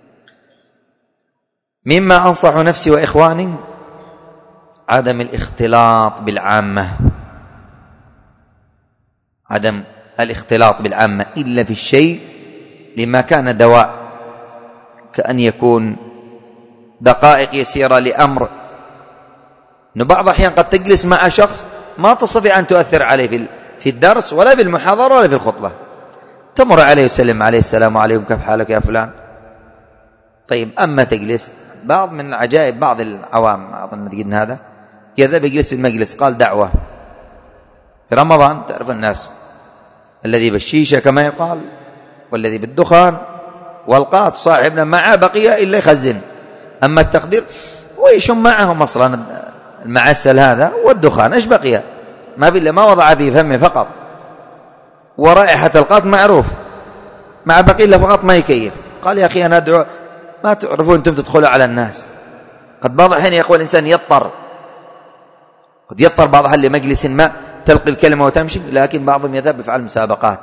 مما أنصح نفسي وإخواني عدم الاختلاط بالعامة، عدم الاختلاط بالعامة إلا في الشيء لما كان دواء، كأن يكون دقائق يسيرة لأمر. إنه بعض الأحيان قد تجلس مع شخص ما تستطيع أن تؤثر عليه في في الدرس ولا في المحاضرة ولا في الخطبة، تمر عليه وسلم عليه السلام عليكم كيف حالك يا فلان. طيب أما تجلس، بعض من العجائب بعض العوام أظن تجد هذا يذهب يجلس في المجلس، قال دعوة في رمضان، تعرف الناس الذي بالشيشة كما يقال والذي بالدخان والقاط صاحبنا معه بقية إلا يخزن، أما التقدير هو يشم معهم أصلا المعسل هذا والدخان، إيش بقية؟ ما في إلا ما وضع في فمه فقط، ورائحة القاط معروف، مع بقية إلا فقط ما يكيف. قال يا أخي أنا أدعو، ما تعرفون أنتم تدخلوا على الناس. قد بعض الحين يقول الإنسان يضطر، قد يضطر بعض الحين لمجلس ما تلقي الكلمة وتمشي، لكن بعضهم يذهب يفعل مسابقات،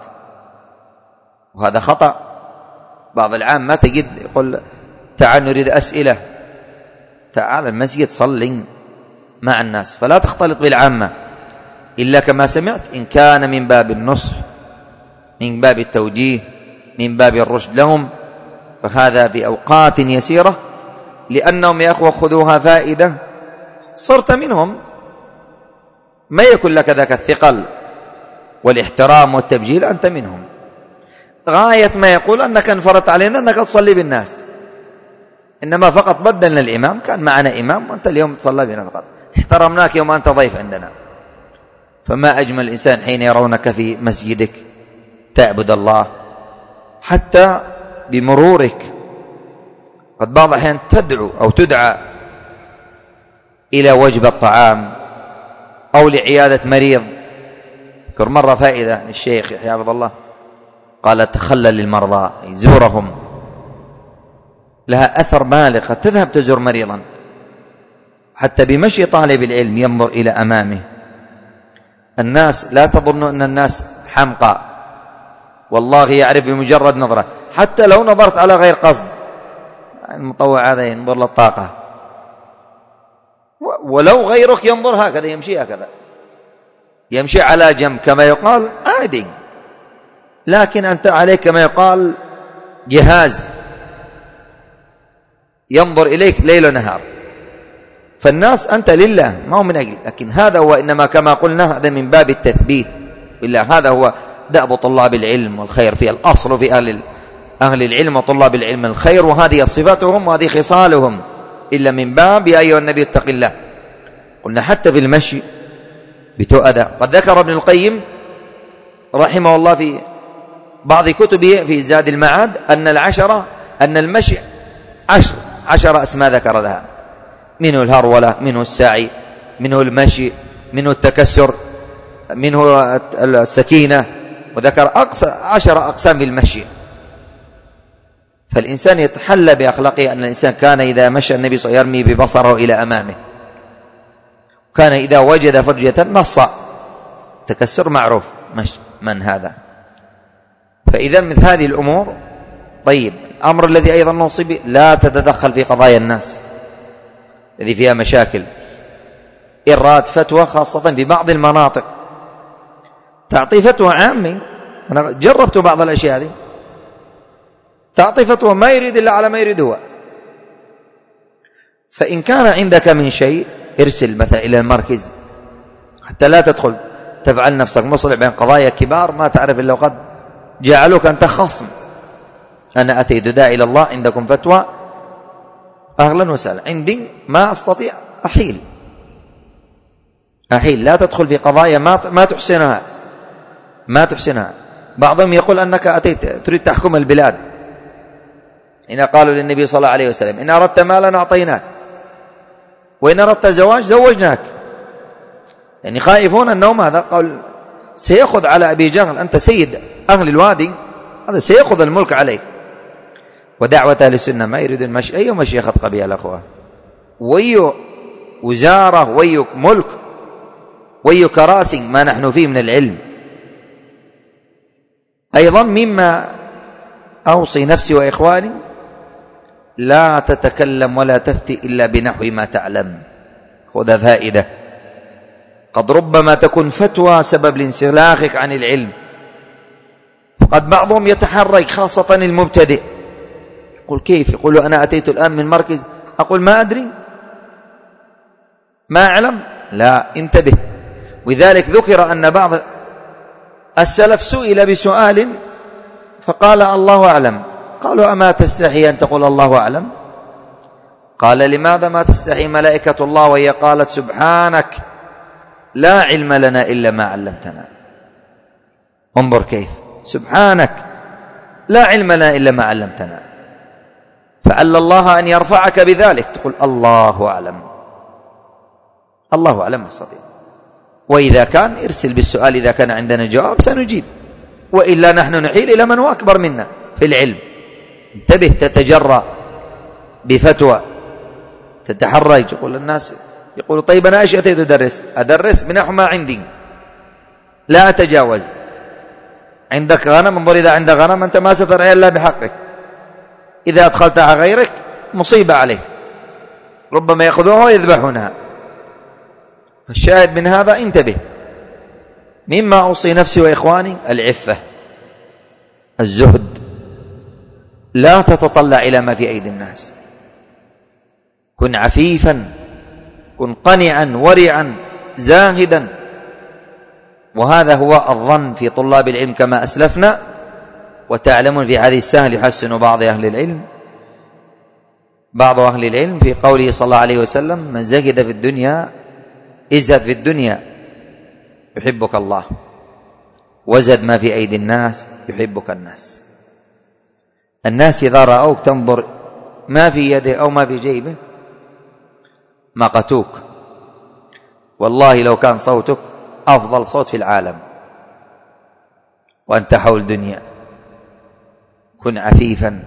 وهذا خطأ. بعض العام ما تجد يقول تعال نريد أسئلة، تعال المسجد صلي مع الناس، فلا تختلط بالعامة إلا كما سمعت إن كان من باب النصح، من باب التوجيه، من باب الرشد لهم، فهذا في أوقات يسيرة، لأنهم يا أخوة خذوها فائدة، صرت منهم، ما يكون لك ذاك الثقل والاحترام والتبجيل، أنت منهم. غاية ما يقول أنك انفرط علينا أنك تصلي بالناس، إنما فقط بدلنا الإمام، كان معنا إمام وأنت اليوم تصلي بنا فقط، احترمناك يوم أنت ضيف عندنا. فما أجمل الإنسان حين يرونك في مسجدك تعبد الله، حتى بمرورك قد بعض الأحيان تدعو أو تدعى إلى وجبة طعام أو لعيادة مريض. اذكر مرة فائدة للشيخ يحيى حفظه الله، قال تخلل للمرضى، زورهم، لها أثر بالغ، قد تذهب تزور مريضا حتى بمشي طالب العلم ينظر إلى أمامه. الناس لا تظن أن الناس حمقى، والله يعرف بمجرد نظرة، حتى لو نظرت على غير قصد. المطوع هذا ينظر للطاقة، ولو غيرك ينظر هكذا، يمشي هكذا، يمشي على جنب كما يقال عادي، لكن أنت عليك كما يقال جهاز ينظر إليك ليل ونهار. فالناس أنت لله ما هو من أجل، لكن هذا هو إنما كما قلنا هذا من باب التثبيت بالله. هذا هو دأب طلاب العلم والخير، في الأصل في أهل أهل العلم وطلاب العلم الخير، وهذه صفاتهم وهذه خصالهم، إلا من باب يا أيها النبي اتق الله. قلنا حتى في المشي بتؤذى. قد ذكر ابن القيم رحمه الله في بعض كتبه في زاد المعاد أن العشرة أن المشي عشر عشر أسماء ذكر لها، منه الهرولة، منه السعي، منه المشي، منه التكسر، منه السكينة، وذكر أقصى عشر أقسام في المشي. فالإنسان يتحلى بأخلاقه أن الإنسان كان إذا مشى النبي صلى الله عليه وسلم يرمي ببصره إلى أمامه، كان إذا وجد فرجة نص. تكسر معروف من هذا. فإذا مثل هذه الأمور. طيب، الأمر الذي أيضا نوصي به لا تتدخل في قضايا الناس الذي فيها مشاكل. إراد فتوى خاصة في بعض المناطق، تعطي فتوى عامة. أنا جربت بعض الأشياء هذه، تعطي فتوى ما يريد إلا على ما يريد هو. فإن كان عندك من شيء ارسل مثلا إلى المركز، حتى لا تدخل تفعل نفسك مصلح بين قضايا كبار ما تعرف إلا وقد جعلوك أنت خصم. أنا أتيت داعي إلى الله، عندكم فتوى، أهلا وسهلا، عندي ما أستطيع أحيل أحيل لا تدخل في قضايا ما ما تحسنها ما تحسنها. بعضهم يقول أنك أتيت تريد تحكم البلاد. إن قالوا للنبي صلى الله عليه وسلم إن أردت مالا أعطيناك، وإن أردت زواج زوجناك. يعني خائفون أنهم هذا قال سيأخذ على أبي جهل، أنت سيد أهل الوادي، هذا سيأخذ الملك عليك. ودعوة أهل السنة ما يريد المشي أي مشيخة قبيلة أخوة، ويو وزارة، ويو ملك، ويو كراسي، ما نحن فيه من العلم. أيضا مما أوصي نفسي وإخواني لا تتكلم ولا تفتي إلا بنحو ما تعلم. خذ فائدة، قد ربما تكون فتوى سبب لانسلاخك عن العلم. فقد بعضهم يتحرك خاصة المبتدئ، يقول كيف؟ يقول أنا أتيت الآن من مركز، أقول ما أدري ما أعلم. لا، انتبه. وذلك ذكر أن بعض السلف سئل بسؤال فقال الله أعلم. قالوا أما تستحي أن تقول الله أعلم؟ قال لماذا ما تستحي ملائكة الله وهي قالت سبحانك لا علم لنا إلا ما علمتنا. انظر كيف، سبحانك لا علم لنا إلا ما علمتنا. فعل الله أن يرفعك بذلك، تقول الله أعلم، الله أعلم الصديق. وإذا كان ارسل بالسؤال، إذا كان عندنا جواب سنجيب، وإلا نحن نحيل إلى من هو أكبر منا في العلم. انتبه، تتجرأ بفتوى، تتحرج. يقول الناس يقول طيب أنا إيش أتيت أدرس؟ أدرس بنحو ما عندي، لا أتجاوز. عندك غنم، انظر إذا عندك غنم أنت ما سترعى إلا بحقك، إذا أدخلت على غيرك مصيبة عليك، ربما يأخذوها ويذبحونها. فالشاهد من هذا انتبه. مما أوصي نفسي وإخواني العفة، الزهد، لا تتطلع إلى ما في أيدي الناس، كن عفيفا، كن قنعا ورعا زاهدا. وهذا هو الظن في طلاب العلم كما أسلفنا. وتعلمون في هذه السهل يحسن بعض أهل العلم بعض أهل العلم في قوله صلى الله عليه وسلم من زهد في الدنيا ازهد في الدنيا يحبك الله، وزد ما في أيدي الناس يحبك الناس. الناس إذا رأوك تنظر ما في يده أو ما في جيبه مقتوك. والله لو كان صوتك أفضل صوت في العالم وأنت حول دنيا، كن عفيفا،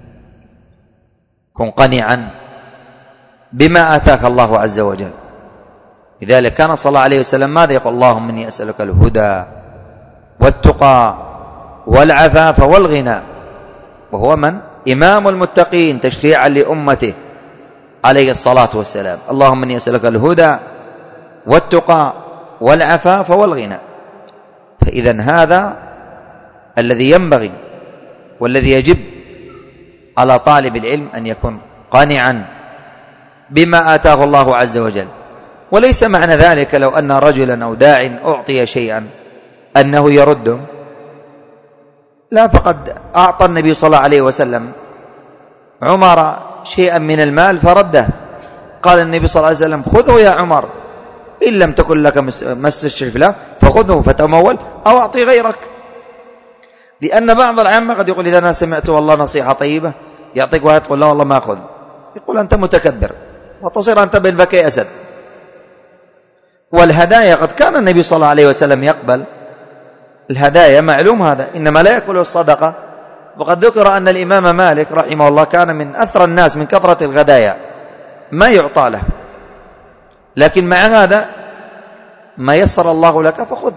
كن قنعا بما آتاك الله عز وجل. لذلك كان صلى الله عليه وسلم ماذا يقول؟ اللهم إني أسألك الهدى والتقى والعفاف والغنى، وهو من؟ إمام المتقين تشريعا لأمته عليه الصلاة والسلام. اللهم إني أسألك الهدى والتقى والعفاف والغنى. فإذا هذا الذي ينبغي والذي يجب على طالب العلم أن يكون قانعا بما آتاه الله عز وجل. وليس معنى ذلك لو أن رجلا أو داع أعطي شيئا أنه يرده، لا، فقد أعطى النبي صلى الله عليه وسلم عمر شيئا من المال فرده، قال النبي صلى الله عليه وسلم خذه يا عمر، إن لم تكن لك مس الشرف له فخذه فتمول أو أعطي غيرك. لأن بعض العامة قد يقول إذا أنا سمعت والله نصيحة طيبة يعطيك واحد تقول لا والله ما أخذ، يقول أنت متكبر وتصير أنت بين فكي أسد. والهدايا قد كان النبي صلى الله عليه وسلم يقبل الهدايا، معلوم هذا، إنما لا يأكل الصدقة. وقد ذكر أن الإمام مالك رحمه الله كان من أثرى الناس من كثرة الغدايا، ما يعطى له، لكن مع هذا ما يسر الله لك فخذ،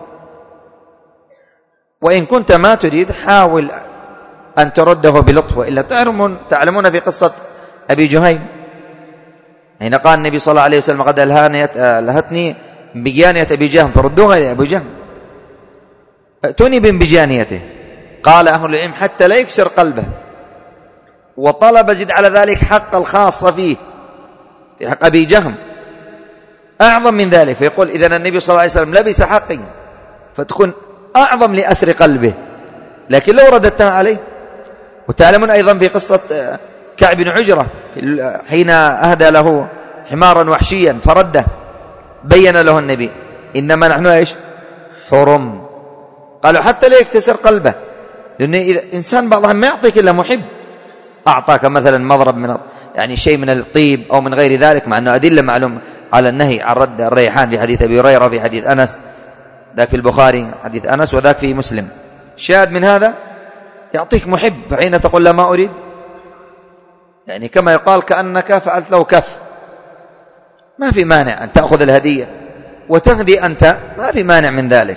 وإن كنت ما تريد حاول أن ترده بلطف. وإلا تعلمون, تعلمون في قصة أبي جهيم حين قال النبي صلى الله عليه وسلم قد ألهتني بجانية أبي جهم فردوها إلى أبي جهم، ائتوني بجانيته. قال أهل العلم حتى لا يكسر قلبه، وطلب زد على ذلك حق الخاصة فيه في حق أبي جهم أعظم من ذلك، فيقول إذن النبي صلى الله عليه وسلم لبس حقي فتكون أعظم لأسر قلبه، لكن لو رددتها عليه. وتعلمون أيضا في قصة كعب بن عجرة حين أهدى له حمارا وحشيا فرده، بين له النبي إنما نحن إيش حرم، قالوا حتى لا يكتسر قلبه، لأن إذا إنسان بعضهم ما يعطيك إلا محب، أعطاك مثلا مضرب من يعني شيء من الطيب أو من غير ذلك، مع أنه أدلة معلوم على النهي عن رد الريحان في حديث أبي هريرة في حديث أنس، ذاك في البخاري حديث أنس وذاك في مسلم. شاهد من هذا يعطيك محب، فحين تقول لا ما أريد، يعني كما يقال كأنك فعلت له كف، ما في مانع أن تأخذ الهدية وتهدي أنت، ما في مانع من ذلك.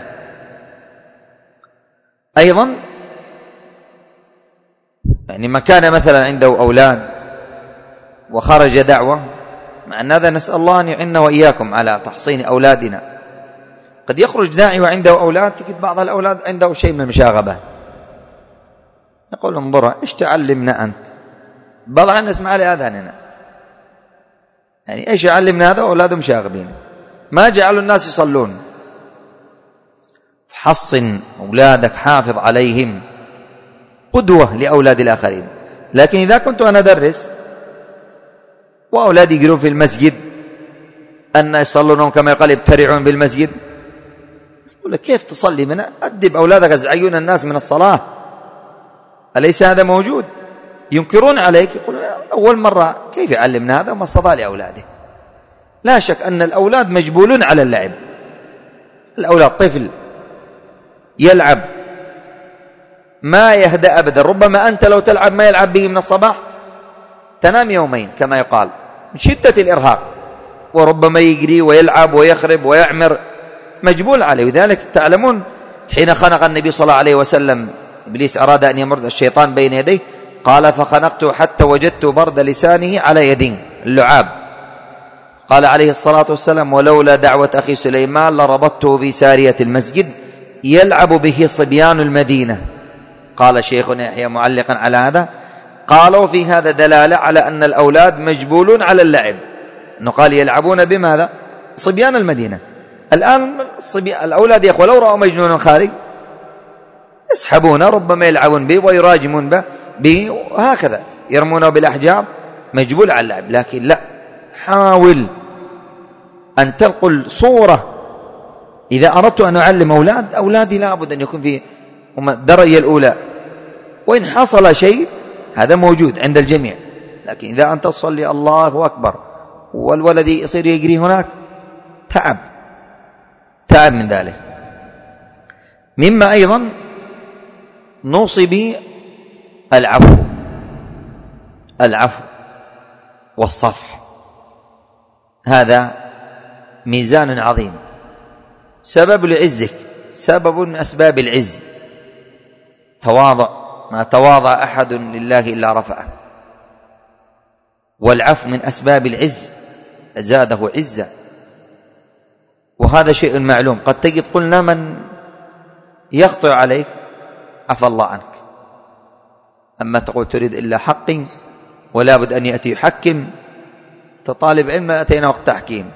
أيضا يعني من كان مثلا عنده أولاد وخرج دعوة، مع أن هذا نسأل الله أن يعيننا وإياكم على تحصين أولادنا، قد يخرج داعي وعنده أولاد، تجد بعض الأولاد عنده شيء من المشاغبة، يقول انظر إيش تعلمنا أنت، بعض الناس مع لآذاننا، يعني إيش يعلمنا هذا أولادهم شاغبين، ما جعلوا الناس يصلون. حصن أولادك، حافظ عليهم، قدوة لأولاد الآخرين. لكن إذا كنت أنا أدرس وأولادي يقولون في المسجد أن يصلون كما يقال يبترعون في المسجد، يقول لك كيف تصلي من أدب أولادك يزعجون الناس من الصلاة، أليس هذا موجود؟ ينكرون عليك، يقول أول مرة كيف يعلمنا هذا وما استطاع لأولاده. لا شك أن الأولاد مجبولون على اللعب، الأولاد طفل يلعب ما يهدأ أبدا، ربما أنت لو تلعب ما يلعب به من الصباح تنام يومين كما يقال من شدة الإرهاق، وربما يجري ويلعب ويخرب ويعمر، مجبول عليه. وذلك تعلمون حين خنق النبي صلى الله عليه وسلم إبليس أراد أن يمرد الشيطان بين يديه، قال فخنقته حتى وجدت برد لسانه على يدين اللعاب، قال عليه الصلاة والسلام ولولا دعوة أخي سليمان لربطته في سارية المسجد يلعب به صبيان المدينة. قال شيخنا يحيى معلقا على هذا، قالوا في هذا دلالة على أن الأولاد مجبولون على اللعب، أنه قال يلعبون بماذا؟ صبيان المدينة. الآن الأولاد يا أخوة لو رأوا مجنونا خارج يسحبون، ربما يلعبون به ويراجمون به وهكذا يرمونه بالأحجار، مجبول على اللعب. لكن لا، حاول أن تنقل صورة. إذا أردت أن أعلم أولاد أولادي لابد أن يكون في الدرجة الأولى، وإن حصل شيء هذا موجود عند الجميع، لكن إذا أنت تصلي الله أكبر والولد يصير يجري هناك تعب تعب من ذلك. مما أيضا نوصي به العفو العفو والصفح، هذا ميزان عظيم، سبب لعزك، سبب من أسباب العز، تواضع، ما تواضع أحد لله إلا رفعه. والعفو من أسباب العز، زاده عزة، وهذا شيء معلوم. قد تجد قلنا من يخطئ عليك عفى الله عنك، أما تقول تريد إلا حق ولا بد أن يأتي يحكم، تطالب علم أتينا وقت تحكيم.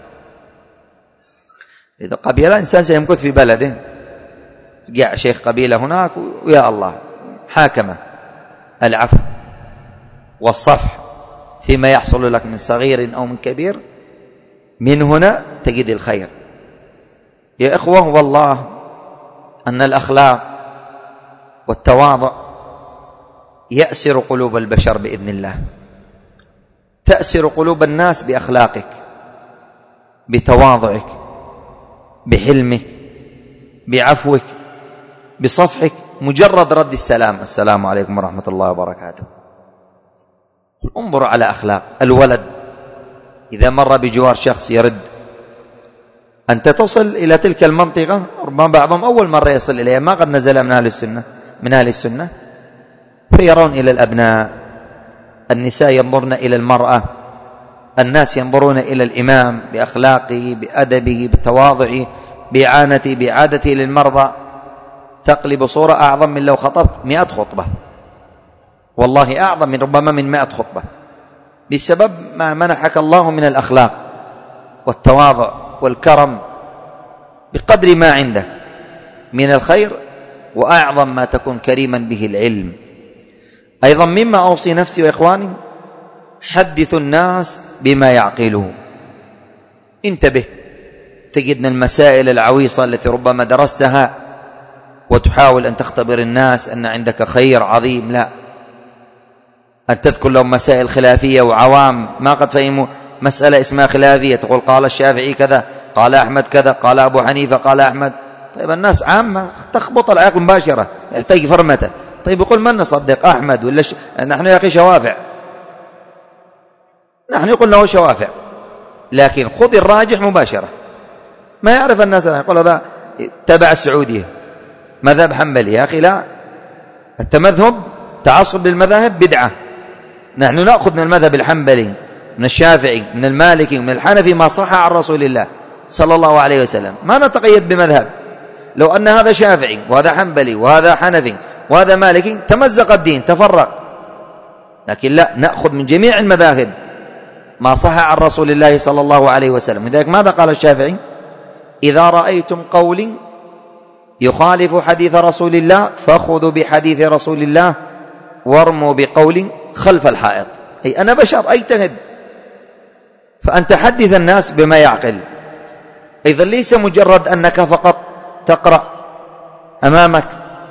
إذا قبيلة إنسان سيمكث في بلده، جاء شيخ قبيلة هناك ويا الله حاكمه. العفو والصفح فيما يحصل لك من صغير أو من كبير، من هنا تجد الخير. يا إخوة، والله أن الأخلاق والتواضع يأسر قلوب البشر بإذن الله. تأسر قلوب الناس بأخلاقك، بتواضعك، بحلمك، بعفوك، بصفحك. مجرد رد السلام، السلام عليكم ورحمة الله وبركاته. انظروا على أخلاق الولد إذا مر بجوار شخص يرد. أنت تصل إلى تلك المنطقة، ربما بعضهم أول مرة يصل إليها، ما قد نزل من أهل السنة من أهل السنة فيرون إلى الأبناء، النساء ينظرن إلى المرأة، الناس ينظرون إلى الإمام بأخلاقه، بأدبه، بتواضعه، بإعانته، بإعادته للمرضى. تقلب صورة أعظم من لو خطبت مئة خطبة، والله أعظم من ربما من مئة خطبة، بسبب ما منحك الله من الأخلاق والتواضع والكرم، بقدر ما عندك من الخير. وأعظم ما تكون كريما به العلم. أيضا مما أوصي نفسي وإخواني، حدثوا الناس بما يعقلون. انتبه، تجدنا المسائل العويصة التي ربما درستها وتحاول أن تختبر الناس أن عندك خير عظيم، لا، أن تذكر لهم مسائل خلافية وعوام ما قد فهموا مسألة اسمها خلافية، تقول قال الشافعي كذا، قال أحمد كذا، قال أبو حنيفة، قال أحمد. طيب الناس عامة تخبط العقل مباشرة، يحتاج فرمته. طيب يقول من نصدق، أحمد ولا ش... نحن يا أخي شوافع، نحن يقول له شوافع، لكن خذ الراجح مباشرة. ما يعرف الناس، يقول هذا تبع السعودية مذهب حنبلي. يا أخي لا، التمذهب تعصب للمذاهب بدعة. نحن نأخذ من المذهب الحنبلي، من الشافعي، من المالكي، من الحنفي ما صح عن رسول الله صلى الله عليه وسلم، ما نتقيد بمذهب. لو أن هذا شافعي وهذا حنبلي وهذا حنفي وهذا مالكي تمزق الدين، تفرق. لكن لا، نأخذ من جميع المذاهب ما صح عن رسول الله صلى الله عليه وسلم. لذلك ماذا قال الشافعي؟ إذا رأيتم قول يخالف حديث رسول الله فخذوا بحديث رسول الله وارموا بقول خلف الحائط. أي أنا بشر أجتهد، فأنت حدث الناس بما يعقل. إذا ليس مجرد أنك فقط تقرأ أمامك،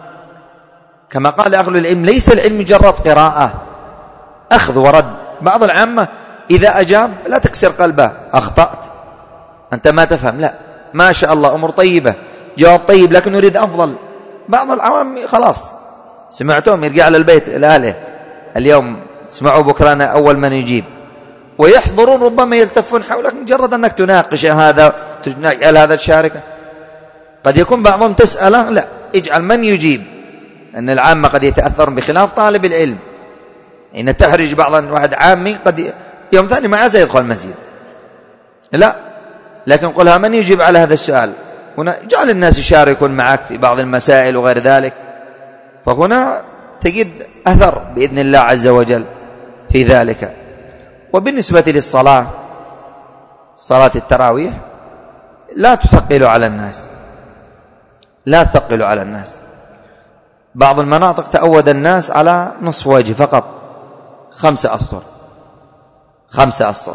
كما قال أهل العلم ليس العلم مجرد قراءة، أخذ ورد. بعض العامة إذا أجاب لا تكسر قلبه، أخطأت أنت ما تفهم، لا، ما شاء الله أمور طيبة، جواب طيب، لكن نريد أفضل. بعض العوام خلاص سمعتهم يرجع للبيت لأهله، اليوم اسمعوا بكرة أول من يجيب، ويحضرون ربما يلتفون حولك مجرد أنك تناقش هذا، تجعل هذا تشاركه. قد يكون بعضهم تسأله، لا، اجعل من يجيب، أن العامة قد يتأثر بخلاف طالب العلم. إن تحرج بعض واحد عامي قد يوم ثاني ما عايز يدخل المسجد، لا، لكن قلها من يجيب على هذا السؤال. هنا جعل الناس يشاركون معك في بعض المسائل وغير ذلك، فهنا تجد أثر بإذن الله عز وجل في ذلك. وبالنسبة للصلاة، صلاة التراويح لا تثقل على الناس، لا تثقل على الناس. بعض المناطق تأود الناس على نصف وجه فقط، خمسة أسطر خمسة أسطر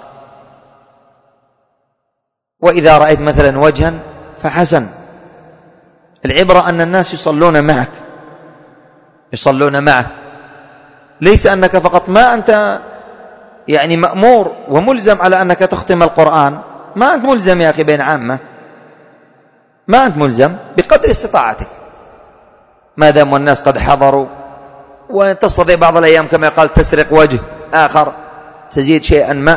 وإذا رأيت مثلا وجها فحسن. العبرة أن الناس يصلون معك، يصلون معك، ليس أنك فقط، ما أنت يعني مأمور وملزم على أنك تختم القرآن، ما أنت ملزم يا أخي بين عامة، ما أنت ملزم، بقدر استطاعتك ما دام الناس قد حضروا. وتستطيع بعض الأيام كما قال تسرق وجه آخر، تزيد شيئا ما،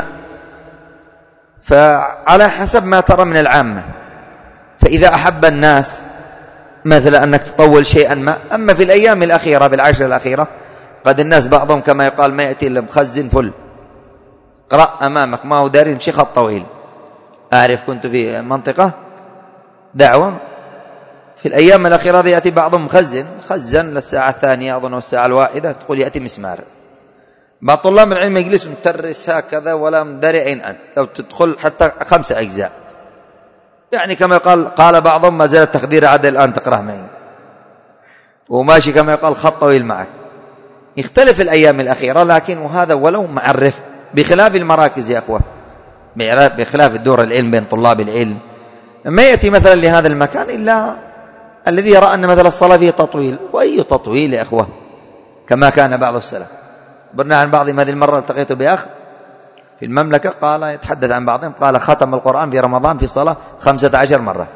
فعلى حسب ما ترى من العامة. فإذا أحب الناس مثل أنك تطول شيئا ما. أما في الأيام الأخيرة بالعشر الأخيرة قد الناس بعضهم كما يقال ما يأتي إلا مخزن فل، اقرأ أمامك ما هو داري يمشي خط طويل. أعرف كنت في منطقة دعوة في الأيام الأخيرة يأتي بعضهم مخزن خزن للساعة الثانية أظن والساعة الواحدة، تقول يأتي مسمار. بعض طلاب العلم يجلس مترس هكذا ولا مدري أين أنت، لو تدخل حتى خمسة أجزاء يعني كما يقال. قال بعضهم ما زال التقدير عاد الآن تقرأ معي وماشي كما يقال خط طويل معك. يختلف الأيام الأخيرة، لكن وهذا ولو معرف. بخلاف المراكز يا أخوة، بخلاف الدور العلم بين طلاب العلم، ما يأتي مثلا لهذا المكان إلا الذي يرى أن مثلا الصلاة فيه تطويل. وأي تطويل يا أخوة كما كان بعض السلف. برنا عن بعضهم هذه المرة التقيت بأخ في المملكة قال يتحدث عن بعضهم قال ختم القرآن في رمضان في الصلاة خمسة عشر مرة.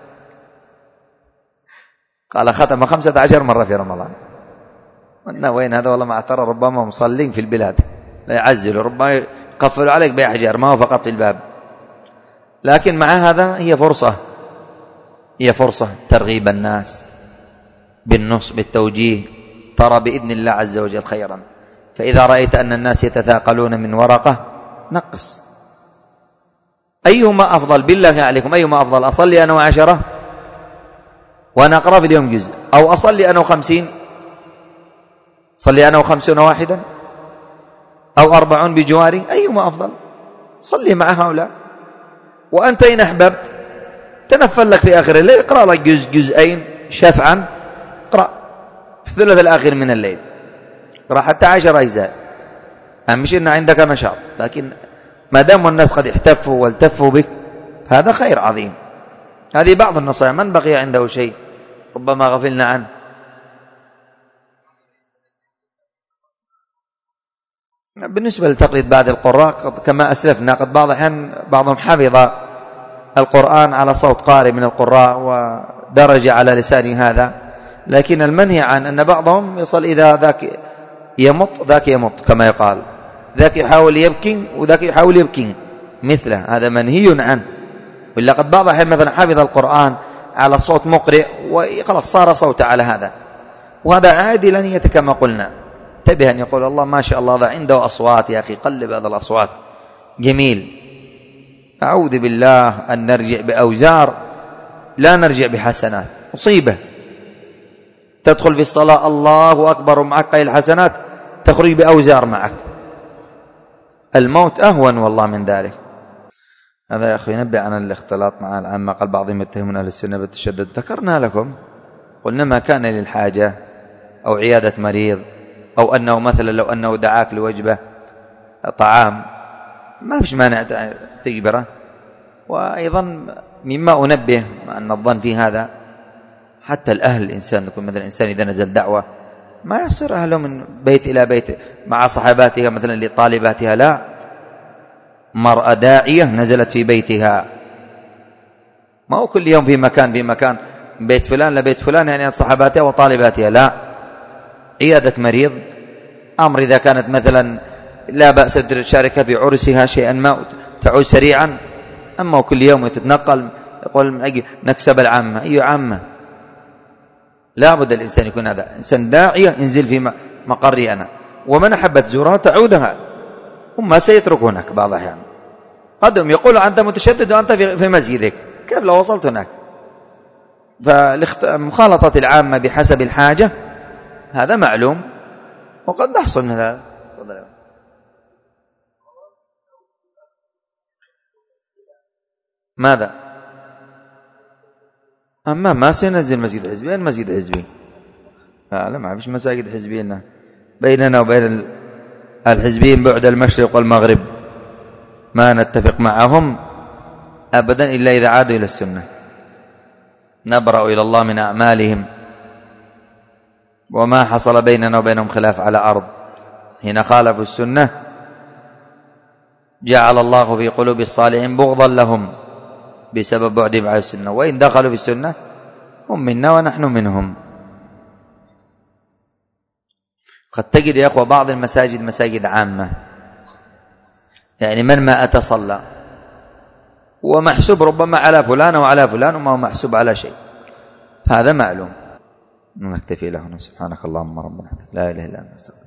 قال ختم خمسة عشر مرة في رمضان. قلنا وين هذا؟ والله ما ترى ربما مصلين في البلاد لا يعزلوا، ربما يقفلوا عليك بأحجار ما هو فقط في الباب. لكن مع هذا هي فرصة هي فرصة ترغيب الناس بالنص بالتوجيه، ترى بإذن الله عز وجل خيرا. فإذا رأيت أن الناس يتثاقلون من ورقة نقص. أيهما أفضل بالله عليكم؟ أيهما أفضل؟ أصلي أنا وعشرة وأنا أقرأ في اليوم جزء، أو أصلي أنا وخمسين صلي أنا وخمسون واحدا، أو أربعون بجواري؟ أيهما أفضل؟ صلي مع هؤلاء. وأنت إن أحببت تنفل لك في آخر الليل، اقرأ لك جزء جزئين شفعا، اقرأ في الثلث الآخر من الليل، اقرأ حتى عشر أجزاء. أهم شيء أن عندك نشاط. لكن ما دام الناس قد احتفوا والتفوا بك هذا خير عظيم. هذه بعض النصائح، من بقي عنده شيء ربما غفلنا عنه. بالنسبة لتقليد بعض القراء كما أسلفنا قد بعض الأحيان بعضهم حفظ القرآن على صوت قارئ من القراء ودرج على لسان هذا، لكن المنهي عن أن بعضهم يصل إذا ذاك يمط ذاك يمط كما يقال، ذاك يحاول يبكي وذاك يحاول يبكي مثله، هذا منهي عنه. وإلا قد بعض الأحيان مثلا حفظ القرآن على صوت مقرئ وخلاص صار صوت على هذا، وهذا عادي لن كما قلنا. انتبه أن يقول الله ما شاء الله هذا عنده أصوات يا أخي، قلب هذا الأصوات جميل. أعوذ بالله أن نرجع بأوزار لا نرجع بحسنات، مصيبة. تدخل في الصلاة الله أكبر ومعك قيل الحسنات تخرج بأوزار معك، الموت أهون والله من ذلك. هذا يا أخي ينبه عن الاختلاط مع العامة. قال بعضهم يتهمون أهل السنة بالتشدد، ذكرنا لكم قلنا ما كان للحاجة أو عيادة مريض، أو أنه مثلا لو أنه دعاك لوجبة طعام ما فيش مانع تجبره. وأيضا مما أنبه أن الظن في هذا حتى الأهل، الإنسان يكون مثلا إنسان إذا نزل دعوة ما يصير أهله من بيت إلى بيت مع صحباتها مثلا لطالباتها، لا، مرأة داعية نزلت في بيتها، ما هو كل يوم في مكان في مكان بيت فلان لبيت فلان يعني صحباتها وطالباتها، لا، عيادة مريض أمر إذا كانت مثلا لا بأس تشارك في عرسها شيئا ما تعود سريعا. أما كل يوم تتنقل يقول نكسب العامة، أي عامة؟ لا بد الإنسان يكون هذا إنسان داعية، انزل في مقري أنا، ومن أحبت زورها تعودها، هم سيتركونك بعض الأحيان. قدم يقول أنت متشدد وأنت في مسجدك، كيف لو وصلت هناك؟ فمخالطة العامة بحسب الحاجة هذا معلوم وقد نحصل من هذا. ماذا؟ أما ما سينزل مسجد حزبي، المسجد حزبي لا ما فيش مساجد حزبية بيننا وبين الحزبيين بعد المشرق والمغرب، ما نتفق معهم أبدا إلا إذا عادوا إلى السنة، نبرأ إلى الله من أعمالهم، وما حصل بيننا وبينهم خلاف على أرض. حين خالفوا السنة جعل الله في قلوب الصالحين بغضا لهم بسبب بعدهم عن السنة، وإن دخلوا في السنة هم منا ونحن منهم. قد تجد يا أخوة بعض المساجد مساجد عامة، يعني من ما أتى صلى ومحسوب ربما على فلان وعلى فلان وما هو محسوب على شيء، هذا معلوم. نكتفي له. سبحانك اللهم ربنا لا إله إلا أنت.